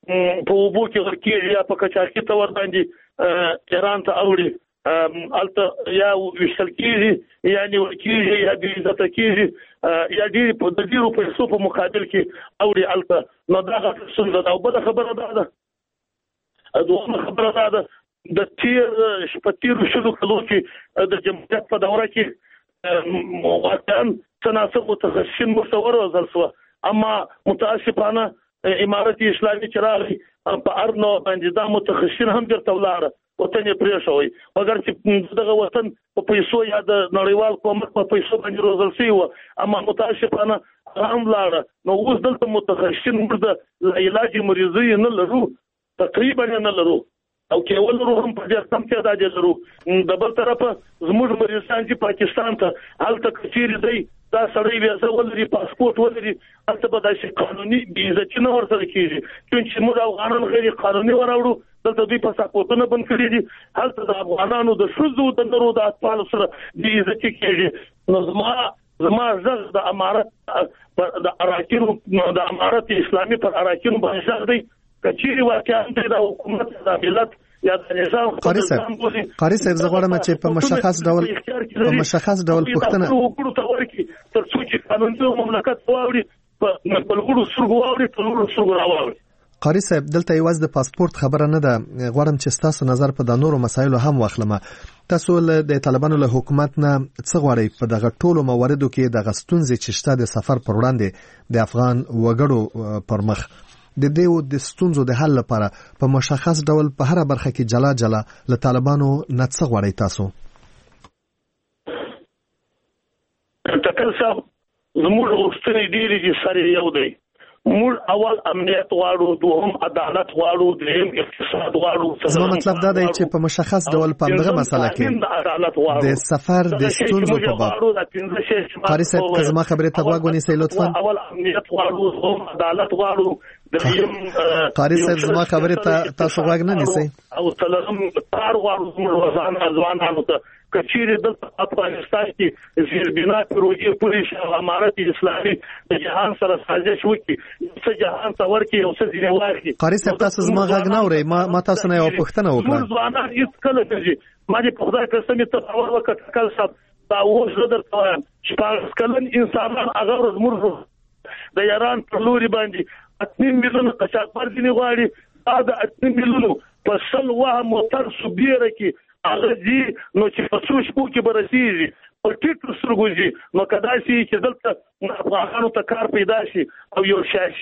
په وبو کې ورکیږي یا په کچاکي ته ور باندې ایران ته اوړي الته یا وشل کیږي یعنی ورکیږي یا د عزت کیږي یا ډیر په د ډیرو پیسو په مقابل کې اوړي الته نو دا څنګه دا بل خبره ده دوه خبره ده د تیر شپتیر شلو کلو کې د جمهوریت په دوره کې واقعا تناسب متخصصین مصور وزل سو اما متاسفانه امارت اسلامي چراغي په ارنو باندې دا متخصصین هم درته ولاړ وطن یې پریښوي مګر چې دغه وطن په پیسو یا د نړیوال کومک په پیسو باندې روزل شي و اما متاسفانه هم لاړ نو اوس دلته متخصصین د علاج مریضي نه لرو تقریبا نه لرو او کې ولرو هم په دې سم کې دا لرو د بل طرفه زموږ مریضان چې پاکستان ته هلته کچېری دی دا سړی ویزه ولري پاسپورت ولري هلته به داسې قانوني بېعزتي نه ورسره کېږي چې موږ افغانان غیر قانوني وراوړو دلته دوی پاسپورتونه بند کړي دي هلته د افغانانو د ښځو د نرو د اطفالو سره بېعزتي کېږي نو زما غږ د امارت د اراکینو د امارت اسلامي پر اراکینو باندې غږ دی کچېری واقعا د حکومت د ملت یا د نظام قاری صاحب زه غواړم چې په مشخص ډول پوښتنه وکړو ته ورکی تر څو چې قانوني مملکت واوري په بلغړو سرغو واوري په نورو سرغو راوړي قاری صاحب دلته یوازې د پاسپورت خبره نه ده غواړم چې تاسو نظر په د نورو مسایلو هم واخلم تاسو د طالبانو له حکومت نه څه غواړئ په دغه ټولو مواردو کې د غستونځ چې شته د سفر پر وړاندې د افغان وګړو پر مخ د دې د ستونزو د حل لپاره په مشخص ډول په هر برخه کې جلا له طالبانو نه څه غواړئ تاسو تکل صاحب زموږ غوښتنې ډېرې دي سره یو دی موږ اول امنیت غواړو دوهم عدالت غواړو دریم اقتصاد غواړو زما مطلب دا دی چې په مشخص ډول په دغه مسله کې د سفر د ستونزو په باب قاری صاحب که زما خبرې ته غوږ ونیسئ لطفا اول امنیت غواړو دوهم عدالت غواړو قاری صاحب زما خبرې ته تاسو غوږ نه نیسئ او څلورم کار غواړو موږ ځوانانو ته کچېری د افغانستان کې زیربنا پروژې پوری شو امارت اسلامي د جهان سره سازش وکړي چې جهان ته ورکړي او څه ځینې واخلي قاری صاحب تاسو زما غږ نه اورئ ما تاسو نه یو پوښتنه وکړه موږ ځوانان هیڅ کله نه ما دې په خدای قسم ته اول وخت کال صاحب دا اوس درته وایم چې پاس کلن انسانان هغه زموږ د ایران په لوري باندې 8 میلیون قاچاقبر دي غواړي دا د 8 میلیون په سل وه موټر سوبیره کې هغه دي نو چې په څو شپو کې برسېږي په ټیټو سترګو دي نو کدا شي چې دلته افغانانو ته کار پیدا شي او یو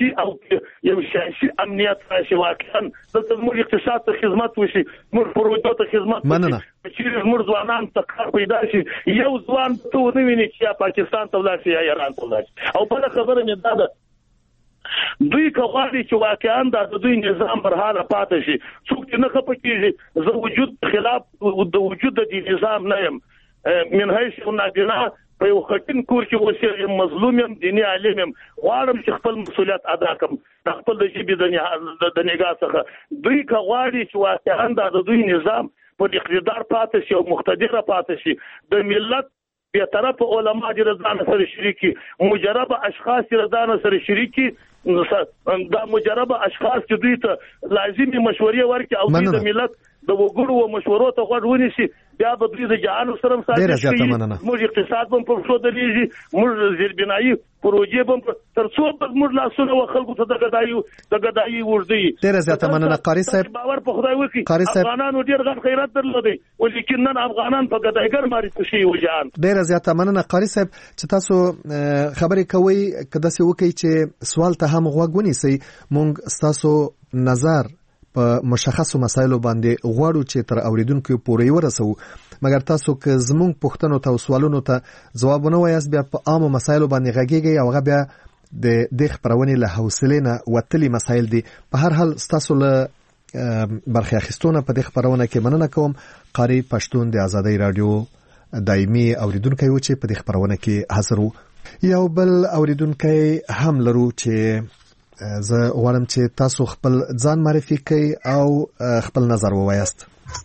سیاسي امنیت راشي واقعا دلته موږ اقتصاد ته خدمت وشي موږ پروژو ته خدمت مننه چې موږ ځوانان ته کار پیدا شي یو ځوان ته ونه ویني چې پاکستان ته ولاړ شي یا ایران ته ولاړ شي او بل خبره مې دا ده دوی کوي چې واقعا د دوی نظام برحاله پاتې شي څوک نه خپکیږي زه وجود خلاف د وجود د نظام نه يم من حيث اننا په یو خټین کور کې اوسې مظلوم يم دیني عالم يم غواړم چې خپل مسولیت ادا کړم د خپل د جبې د نگاه څخه دوی کوي چې واقعا د دوی نظام په اقتدار پاتې شي او مقتدر پاتې شي د ملت به طرف علماء دې رضان سره شریکي مجرب اشخاص دې رضان سره شریکي دا مجرب اشخاص چې دوی ته لازمي مشورې ورکړي او دوی د ملت د وګړو او مشورو ته غوږ ونیسي بیا به دوی د جهان سره ساتي موږ اقتصاد هم په شو دلیږي موږ زیربنایي پروژې هم تر څو موږ لاسونه وخلکو ته د غدایي ورځي ډیره زیاته مننه قاری صاحب باور په خدای وکړي افغانانو ډیر غن خیرات درلودي ولیکن نن افغانان په غدایګر ماري شي وجان ډیره زیاته مننه قاری صاحب چې تاسو خبرې کوي کده څه وکړي چې سوال ته هم غوږ ونیسئ موږ تاسو نظر په مشخصو مسایلو باندې غواړو چې تر اوریدونکو پورې ورسو مګر تاسو که زموږ پوښتنو ته او سوالونو ته ځوابونه وایاست بیا په عامو مسایلو باندې غږیږئ او هغه بیا د دې خپرونې له حوصلې نه وتلي مسایل دي په هر حال تاسو له برخه اخیستونه په دې خپرونه کې مننه کوم قاری پښتون د آزادۍ رادیو دایمي اوریدونکو و چې په دې خپرونه کې حاضر وو یو بل اوریدونکو هم لرو چې زه غواړم چې تاسو خپل ځان معرفي کړئ او خپل نظر ووایاست.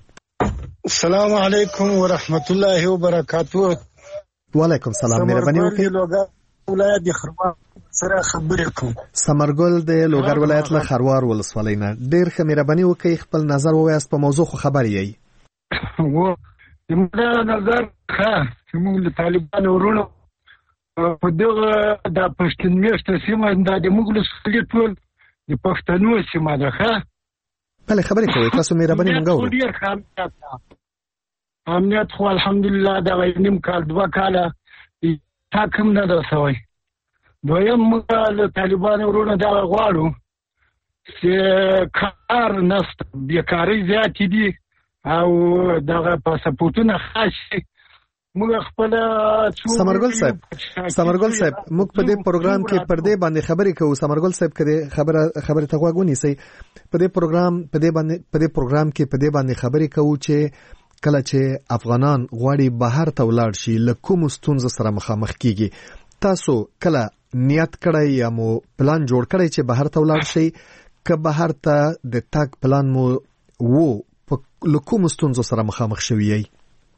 السلام علیکم ورحمت الله وبرکاته. وعلیکم السلام. مهرباني وکړئ. ولایت خرما سره خبرې کوم. ثمرګل د لوګر ولایت له خروار ولسوالۍ نه ډېر ښه مهرباني وکړئ خپل نظر ووایاست په موضوع خو خبر یې. و زموږ نظر چې موږ له طالبانو ورونو په دغه د پښتون میشته سیمه د موږ له سولې ټول د پښتنو سیمه ده. بله خبرې کوئ تاسو مهرباني مونږ اورو. ډېر ښه امنیت خو الحمدلله دغه نیم کال 2 کاله حاکم نه ده سوی. دویم موږ له طالبانو ورونو دغه غواړو چې کار نشته، بیکاري زیاتې دي او دغه پاسپورټونه خاص شي. موږ خپل ثمرګل صاحب موږ په دې پروګرام کې پر دې باندې خبرې کوو. ثمرګل صاحب کړي خبره ته غوږ ونیسئ. په دې پروګرام کې په دې باندې خبرې کوو چې کله چې افغانان غواړي بهر ته ولاړ شي له کومو ستونزو سره مخامخ کیږي. تاسو کله نیت کړی یا مو پلان جوړ کړی چې بهر ته ولاړ شئ که بهر ته د تګ پلان مو وو له کومو ستونزو سره مخامخ شوي یئ؟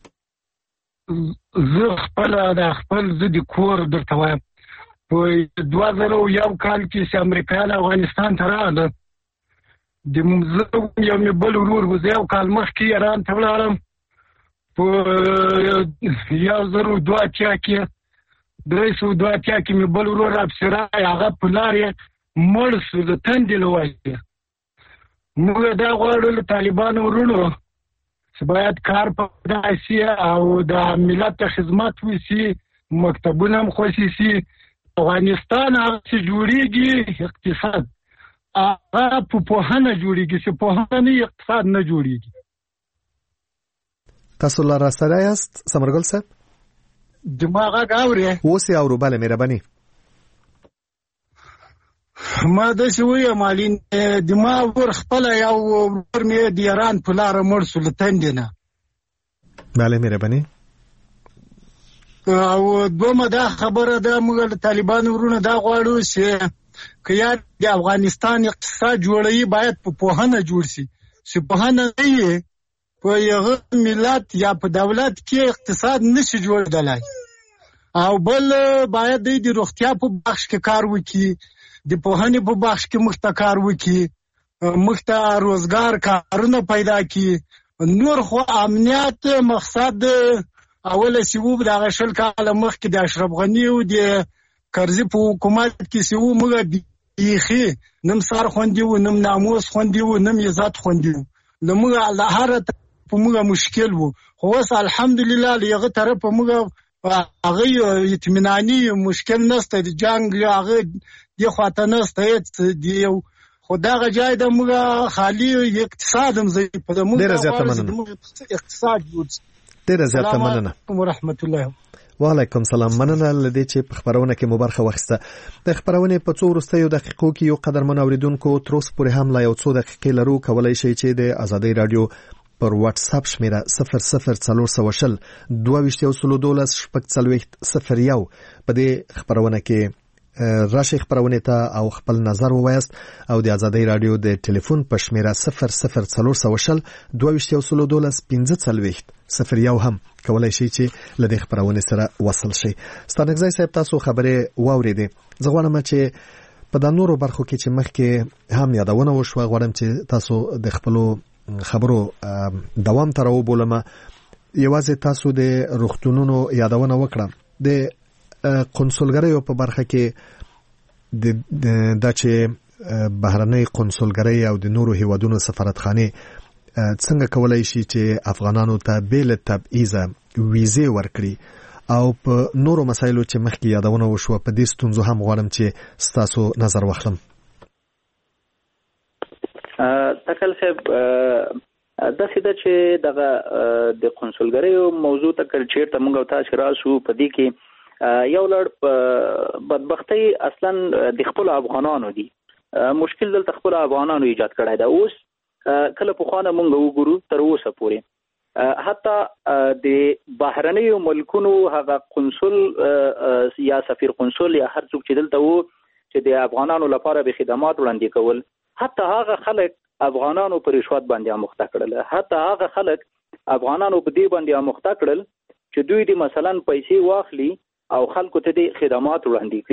زه خپل د کور درته وایم په 2001 کال کې چې امریکایان افغانستان ته راغله د یو مې بل ورور و زه یو کال مخکې ایران ته ولاړم په 2002 کې 302 کې مې بل ورور افسر هغه په لار یې مړ شو د تندې له وجې. موږ دا غواړو له طالبانو ورونو چې باید کار پیدا شي او د ملت ته خدمت وشي، مکتبونه هم خوشي شي. افغانستان هغه چې جوړیږي اقتصاد هغه په پوهنه جوړیږي، چې پوهنه نه اقتصاد نه جوړیږي. تاسو لا راسره یاست ثمرګل صاحب؟ دماغه اوري اوس یې اورو. بله مهرباني. ما داسې ویم علین دماغ ور خپل یو ور مې د ایران په لاره مړ شو له تندې نه. بله مهرباني. او دومره دا خبره ده موږ له طالبانو ورونه دا غواړو چې که یا د افغانستان اقتصاد جوړوي باید په پوهنه جوړ شي، چې پوهنه نه یې په یغه ملت یا په دولت کې اقتصاد نشي جوړېدلی. او بل باید د روغتیا په بخش کې کار وکړي، د پوهنې په بخش کې مخ ته کار وکړي، مخ ته روزګار کارونه پیدا کړي. نور خو امنیت مقصد اوله سیوب دغه 20 کاله مخکې د اشرف غني او د کرزي په حکومت کې سیو موږ بیخي نم سار خوندي و نم ناموس خوندي و نم عزت خوندي و لمغه الله هر په موږ مشکل وو. خو اوس الحمدلله لغه طرف موږ هغه اطمینانی مشکل نشته، د جنگ هغه دی خواته نشته دی. خدای جای د موږ خالی اقتصاد هم زی په موږ ډیره زیاته مننه. اقتصاد جوړ. ډیره زیاته مننه. ورحمت الله. وعلیکم سلام. مننه لدې چې په خبرونه کې مو برخه واخیسته. د خبرونه په څو وروستیو دقیقو کې یو قدر منوریدونکو تر اوسه پورې هم لا یو څو دقیقې لرو. کولای شئ چې د آزادۍ رادیو پر واتس اپ شمیره 00420 2212 04001 په دې خبرونه کې راشي خبرونه ته او خپل نظر ووایست او د آزادۍ رادیو د ټلیفون په شمیره 00420 2212 040 هم کولای شي چې لدې خبرونه سره وصل شي. ستانګزای صاحب تاسو خبره واوریدې. زه غواړم چې په د نورو برخو کې چې مخکې هم یادونه وشوه غواړم چې تاسو د خپلو خبرو دوام تر وبولم. یوازې تاسو د روغتونونو یادونه وکړه. د قونسلګریو په برخه کې د چې بهرنۍ قونسلګری او د نورو هیوادونو سفارتخانه څنګه کولای شي چې افغانانو ته بیل تبعیض ویزه ورکړي او په نورو مسایلو چې مخکې یادونه وشوه په دې ستونزو هم غواړم چې تاسو نظر واخلم. تکل صاحب د سیده چې دغه د قونسلګریو موضوع ته کړ چیرته موږ تاسو راسو په دې کې یو لړ بدبختی اصلا د خپل افغانانو دي. مشکل دلته خپل افغانانو ایجاد کړی دا. اوس کله په خوانه مونږ وګورو تر اوسه پورې حتی د بهرنیو ملکونو هغه قونسل یا سفیر قونسل یا هر څوک چې دلته وو چې د افغانانو لپاره به خدمات وړاندې کول، حتی هغه خلک افغانانو پر رشوت باندې اموخته کړل، حتی هغه خلک افغانانو په دې باندې اموخته کړل چې دوی د مثلا پیسې واخلي او خلکو ته د خدمات وړاندې کړي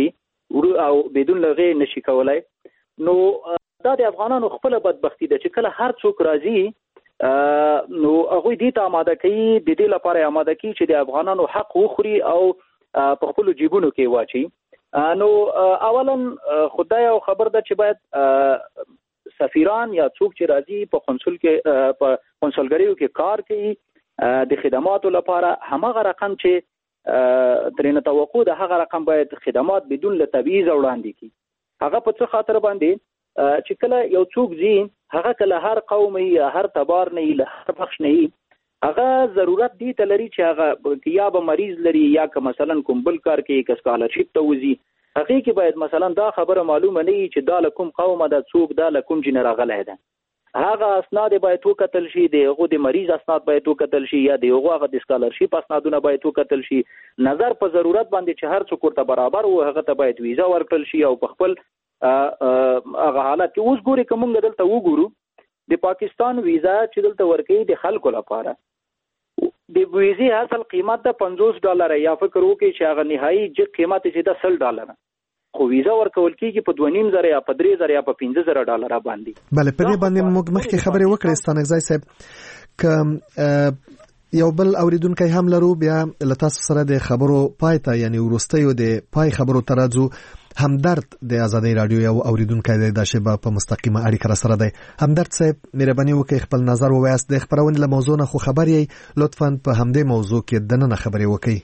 او بدون لغه نشي کولای. نو دا د افغانانو خپل بدبختی ده چې کله هر څوک راځي نو هغه دې ته آماده کوي، د دې لپاره آماده کوي چې د افغانانو حق وخوري او په خپل جیبونو کې واچي. نو اولا خدای او خبر ده چې باید سفیران یا څوک چې راځي په قونسل کې په قونسلګریو کې کار کوي د خدماتو لپاره، همغه رقم چې ترنه توقع ده هغه رقم باید خدمات بدون تبعیض وړاندې کړي. هغه په څه خاطر باندې چې کله یو څوک زی هغه کله هر قوم یا هر تبار نه له هر بخش نه هغه ضرورت دی ته لري چې هغه یا به مریض لري یا که مثلا کوم بل کار کې که سکالرشپ ته وزي، هغه کې باید مثلا دا خبره معلومه نه وي چې دا لکم قومه ده، څوک دا لکم جن راغلی ده، هغه اسناد باید وکتل شي، دغه د مریض اسناد باید وکتل شي یا دغه د سکالرشپ اسنادونه باید وکتل شي. نظر په ضرورت باندې چې هر څوک ورته برابر و هغه ته باید ویزا ورکړل شي. او په خپل هغه حالت کې اوس ګوري کوم دلته وګورو د پاکستان ویزا چې دلته ورکړي د خلکو لپاره د ویزې اصل قیمت د $50 یا فکر وکړي چې هغه نهایي چې قیمت چې د $100، خو ویزا ورکول کیږي په $2,500 یا په $3,000 یا په $15,000 باندې. بله په دې باندې موږ مخکې خبرې وکړې ستانکزی صاحب که یو بل اوریدونکی هم لرو، بیا له تاسو سره د خبرو پای ته یعنی وروستیو د پای خبرو ته راځو. همدرد د آزادۍ رادیو یو اوریدونکی دی، دا شی په مستقیمه اړیکه را سره دی. همدرد صاحب مهرباني وکړئ خپل نظر ووایاست. د خبرونې له موضوع نه خو خبر یې، لطفا په همدې موضوع کې دننه خبرې وکړئ.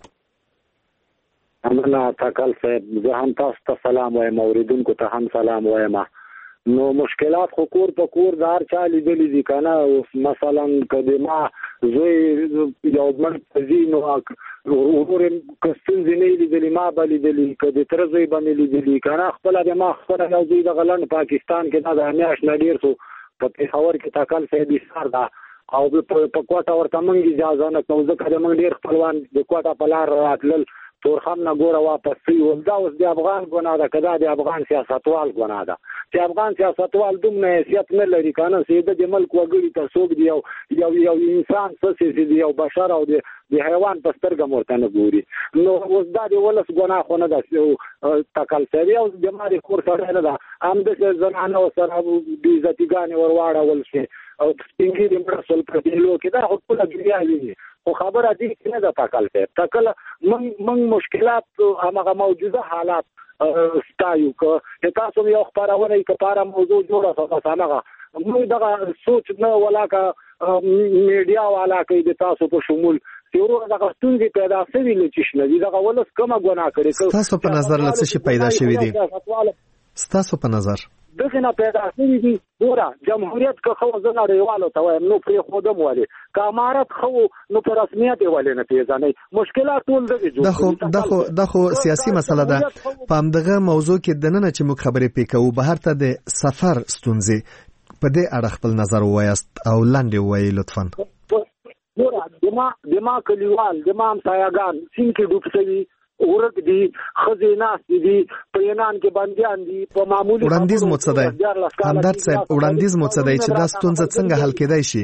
مننه تکل صاحب، زه هم تاسو ته سلام وایم، اوریدونکو ته هم سلام وایم. نو مشکلات خو کور په کور د هر چا لیدلي دي که نه. مثلا که د ما زوی یو مړ ته ځي نو ورور که ستونزې نه یې لیدلي ما به لیدلي، که د تره زوی به مې لیدلي که نه. خپله د ما خپله یو زوی دغه لنډ پاکستان کې دا د میاشت نه ډېر شو په پېښور کې تکل صاحب ایثار ده او په کوټه ورته موږ اجازه نه کوو ځکه د موږ ډېر خپلوان د کوټه په لار راتلل تورخم نه ګوره واپس شوي ول. دا اوس د افغان ګناه ده که دا د افغان سیاستوال ګناه ده چې افغان سیاستوال دومره حیثیت نه لري که نه چې د ملک وګړي ته څوک دی یو انسان څه چې د یو بشر او د حیوان په سترګه ورته نه ګوري. نو اوس دا د ولس ګناه خو نه ده تکل صاحب. اوس د ما د کور سړی نه ده همداسې زنانه سره بېعزتیګانې ور واړول شي او سپین ږیري مړه شول په ډیلو کې. دا خو ټوله دنیا ویني، خو خبره دې کې نه ده تکل صاحب. تکل موږ مشکلات همغه موجوده حالات ستایو که تاسو یو خپرونه یې کپاره موضوع جوړه شوه بس همغه موږ دغه سوچ نه ولاکه میډیا والا کوي د تاسو په شمول چې ورو دغه ستونزې پیدا شوي له چشنه دي دغه ولس کومه ګناه کړې. ستاسو په نظر له څه شي پیدا شوي دي؟ ستاسو په نظر دغه نه پیدا شوي دي. ګوره جمهوریت که خو زه نړیوالو ته وایم نو پرېښودم ولې، که امارت خو نو په رسمیت یې ولې نه پېژنئ. مشکلات ټول دغې جوړ دا خو سیاسي مسله ده. په همدغه موضوع کې دننه چې موږ خبرې پې کوو بهر ته د سفر ستونزې په دې اړه خپل نظر ووایاست او لنډې ووایئ لطفا. ګوره د ما کلیوال د ما همسایهګان سیند کې ډوب شوي ورک دي، ښځې ناستې دي، په یونان کې بندیان دي، په معمولي وړاندیز مو څه دی همدرد صاحب؟ وړاندیز مو څه دی چې دا ستونزه څنګه حل کېدای شي؟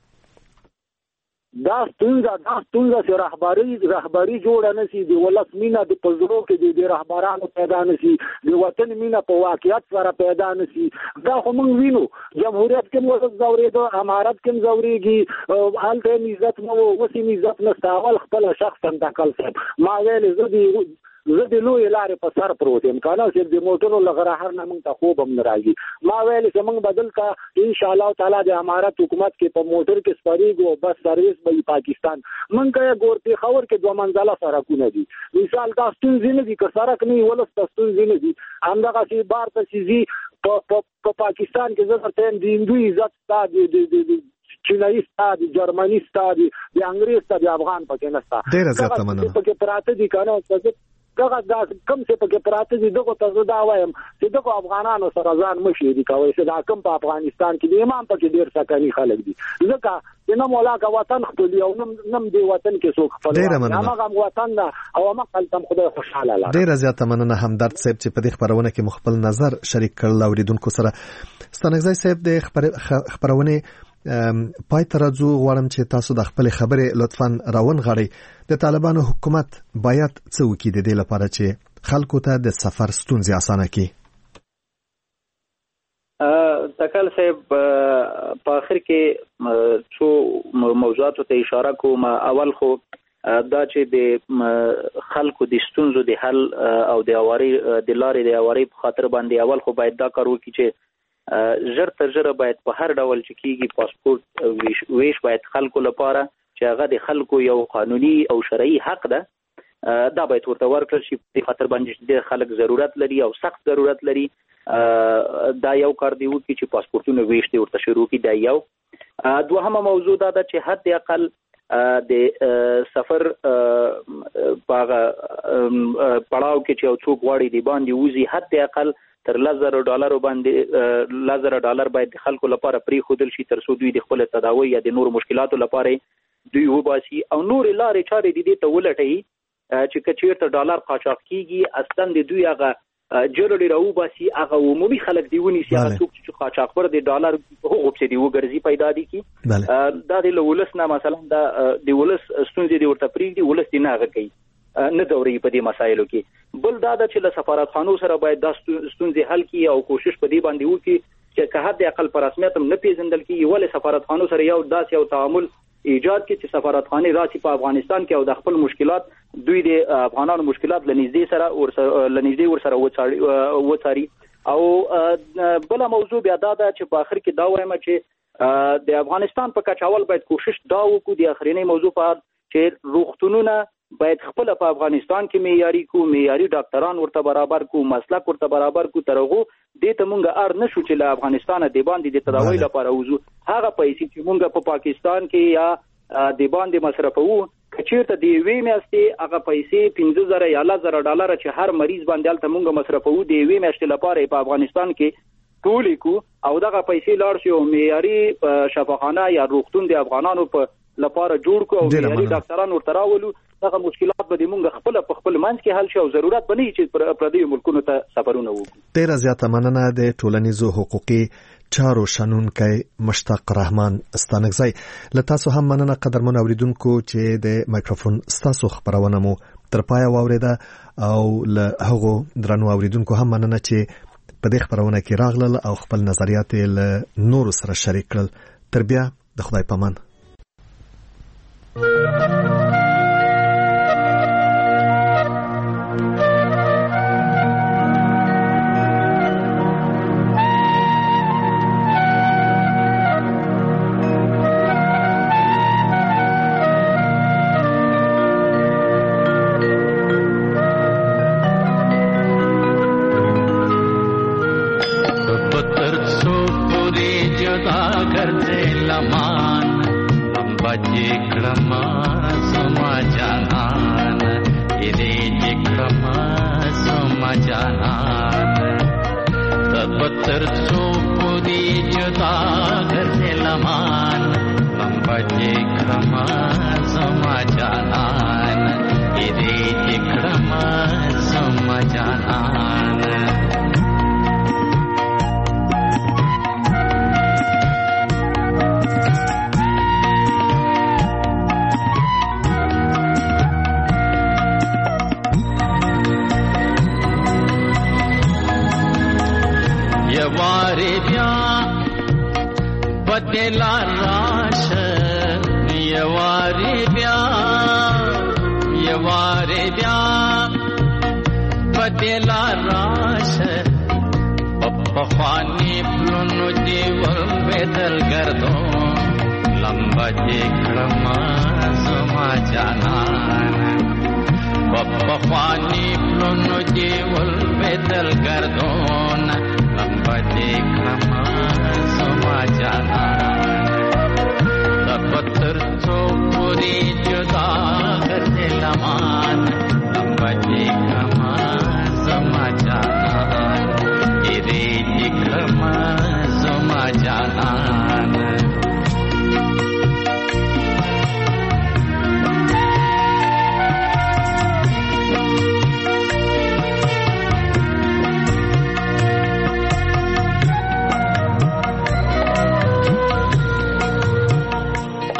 دا ستونزه چې رهبري جوړه نه شي، د ولس مینه د په زړو کې د رهبرانو پیدا نه شي، د وطن مینه په واقعیت سره پیدا نه شي. دا خو موږ وینو جمهوریت کې هم ولس ځورېده، امارت کې هم ځورېږي، هلته هم عزت نه و، اوس هم عزت نشته. اول خپله شخصا تکل صاحب ما ویلې زه د لویې لارې په سر پروت یم که نه صرف د موټرو له غرهر نه موږ ته خوب هم نه راځي. ما ویلې چې موږ به دلته انشاءالله تعالی د امارت حکومت کې په موټر کې سپرېږو، بس سرویس به وي پاکستان. موږ که ګور پېښور کې 2 منزله سړکونه دي، مثال دا ستونزې نه دي که سړک نه وي ولس ته ستونزې نه دي. همدغسې بار ته چې ځي په پاکستان کې زه درته یم د هندو عزت ستا د چینایي ستا د جرمني ستا د انګریز ستا د افغان پکې نه ستا. ډېره زیاته مننه. پکې پراته دي که نه دغه کم چې پکې پراته دي دغو ته زه دا وایم چې دغو افغانانو سره ځان مه شریکوئ چې دا کم په افغانستان کې دي امام پکې ډېر سکني خلک دي ځکه چې نه مولاکه وطن خپل او نم دې وطن کې څوک خپل همغه وطن ده او همغه هلته خدای خوشحاله لاره. ډېره زیاته مننه همدرد صاحب چې په دې خپرونه کې مو خپل نظر شریک کړل اوریدونکو سره. ستانکزی صاحب د خپرونې پای ته راځو. غواړم چې تاسو د خپل خبرې لطفاً راونغاړئ. د طالبانو حکومت باید څه وکړي د دې لپاره چې خلکو ته د سفر ستونزې اسانه کړي؟ تکل صاحب په اخر کې څو موضوعاتو ته اشاره کوم. اول خو دا چې د خلکو د ستونزو د حل او د اواري د لارې د اواري په خاطر باندې اول خو باید دا کار وکړي چې ژر تر ژره باید په هر ډول چې کېږي پاسپورت ویش باید خلکو لپاره چې هغه د خلکو یو قانوني او شرعي حق ده دا باید ورته ورکړل شي په خاطر باندې چې خلک ضرورت لري او سخت ضرورت لري. دا یو کار دی وکړي چې پاسپورتونه ویش دی ورته شروع کړي. دا یو. دوهمه موضوع دا ده چې حد اقل د سفر پاغه پړاو کې چې یو څوک غواړي دی باندې وزي حد اقل تر $10,000 باندې $10,000 باید خلکو لپاره پری خودل شي تر څو دوی د خپل تداوی یا د نور مشکلاتو لپاره دوی وباسي او نور لارې چارې دي ته ولټي چې کچیرته ډالر قاچاق کیږي اصلا د دوی هغه جوړړي راو باسي هغه عمومي خلک دیونی سي هغه څوک چې قاچاق پر د ډالر هغه په دې وګرځي پیدا دي کی دا د ولس نه مثلا دا د ولس ستونزې دی ورته پریږدي ولس دی نه غږی نه دوري په دې مسایلو کې. بل دا چې له سفارتخانو سره باید د ستونزې حل کی او کوشش په دې باندې وکړي چې که حد اقل پر رسمیت هم نه پیژندل کی ولې سفارتخانو سره یو داسې یو تعامل ایجاد کی چې سفارتخانه راشي په افغانستان کې او د خپل مشکلات دوی د افغانانو مشکلات لنږدې ورسره وڅاري. او بل موضوع بیا دا چې په اخر کې دا وایم چې د افغانستان په کچاول باید کوشش دا وکړو د اخرینی موضوع په چې روغتونونه باید خپل په افغانستان کې معیاري ډاکټران ورته برابر کو مسلک ورته برابر کو ترغو دې ته مونږ ار نشو چې له افغانستان د باندې د تداوی لپاره وځو هغه پیسې چې مونږ په پاکستان کې یا د باندې مصرفو کچیرته دی وی میاشتې هغه پیسې $15,000 یا $10,000 چې هر مریض باندې الته مونږ مصرفو دی وی میاشتې لپاره په افغانستان کې ټولې کو او دغه پیسې لاړ شي او معیاري شفاخانه یا روغتون د افغانانو په لپاره جوړ کو او معیاري ډاکټران ورته راولو دغه مشکلات به موږ خپل په خپل منځ کې حل شي او ضرورت بنئ چې پردي ملکونو ته سفرونه وکړو. ډیر زیاته مننه د ټولنیزو حقوقي چارو شنونکی مشتاق رحمان ستانکزی. له تاسو هم مننه قدرمن اوریدونکو چې د مایکروفون ستاسو خبرونه مو تر پای واوریده او له هغو درنو اوریدونکو هم مننه چې په دې خبرونه کې راغلل او خپل نظریات له نور سره شریک کړل. تر بیا د خدای پامان.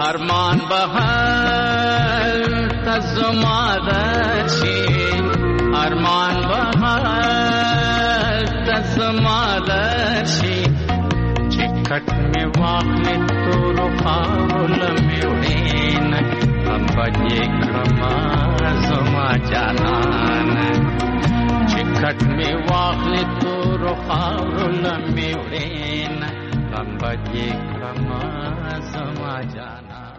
ارمان بهر تزما درشي ارمان بهار تزمادشي چکټ می واخلې تور خاور لمې وړین هم بجې کړما زما جانان چکټ می واخلې تور خاور لمې وړین هم بجې کړما زما جانان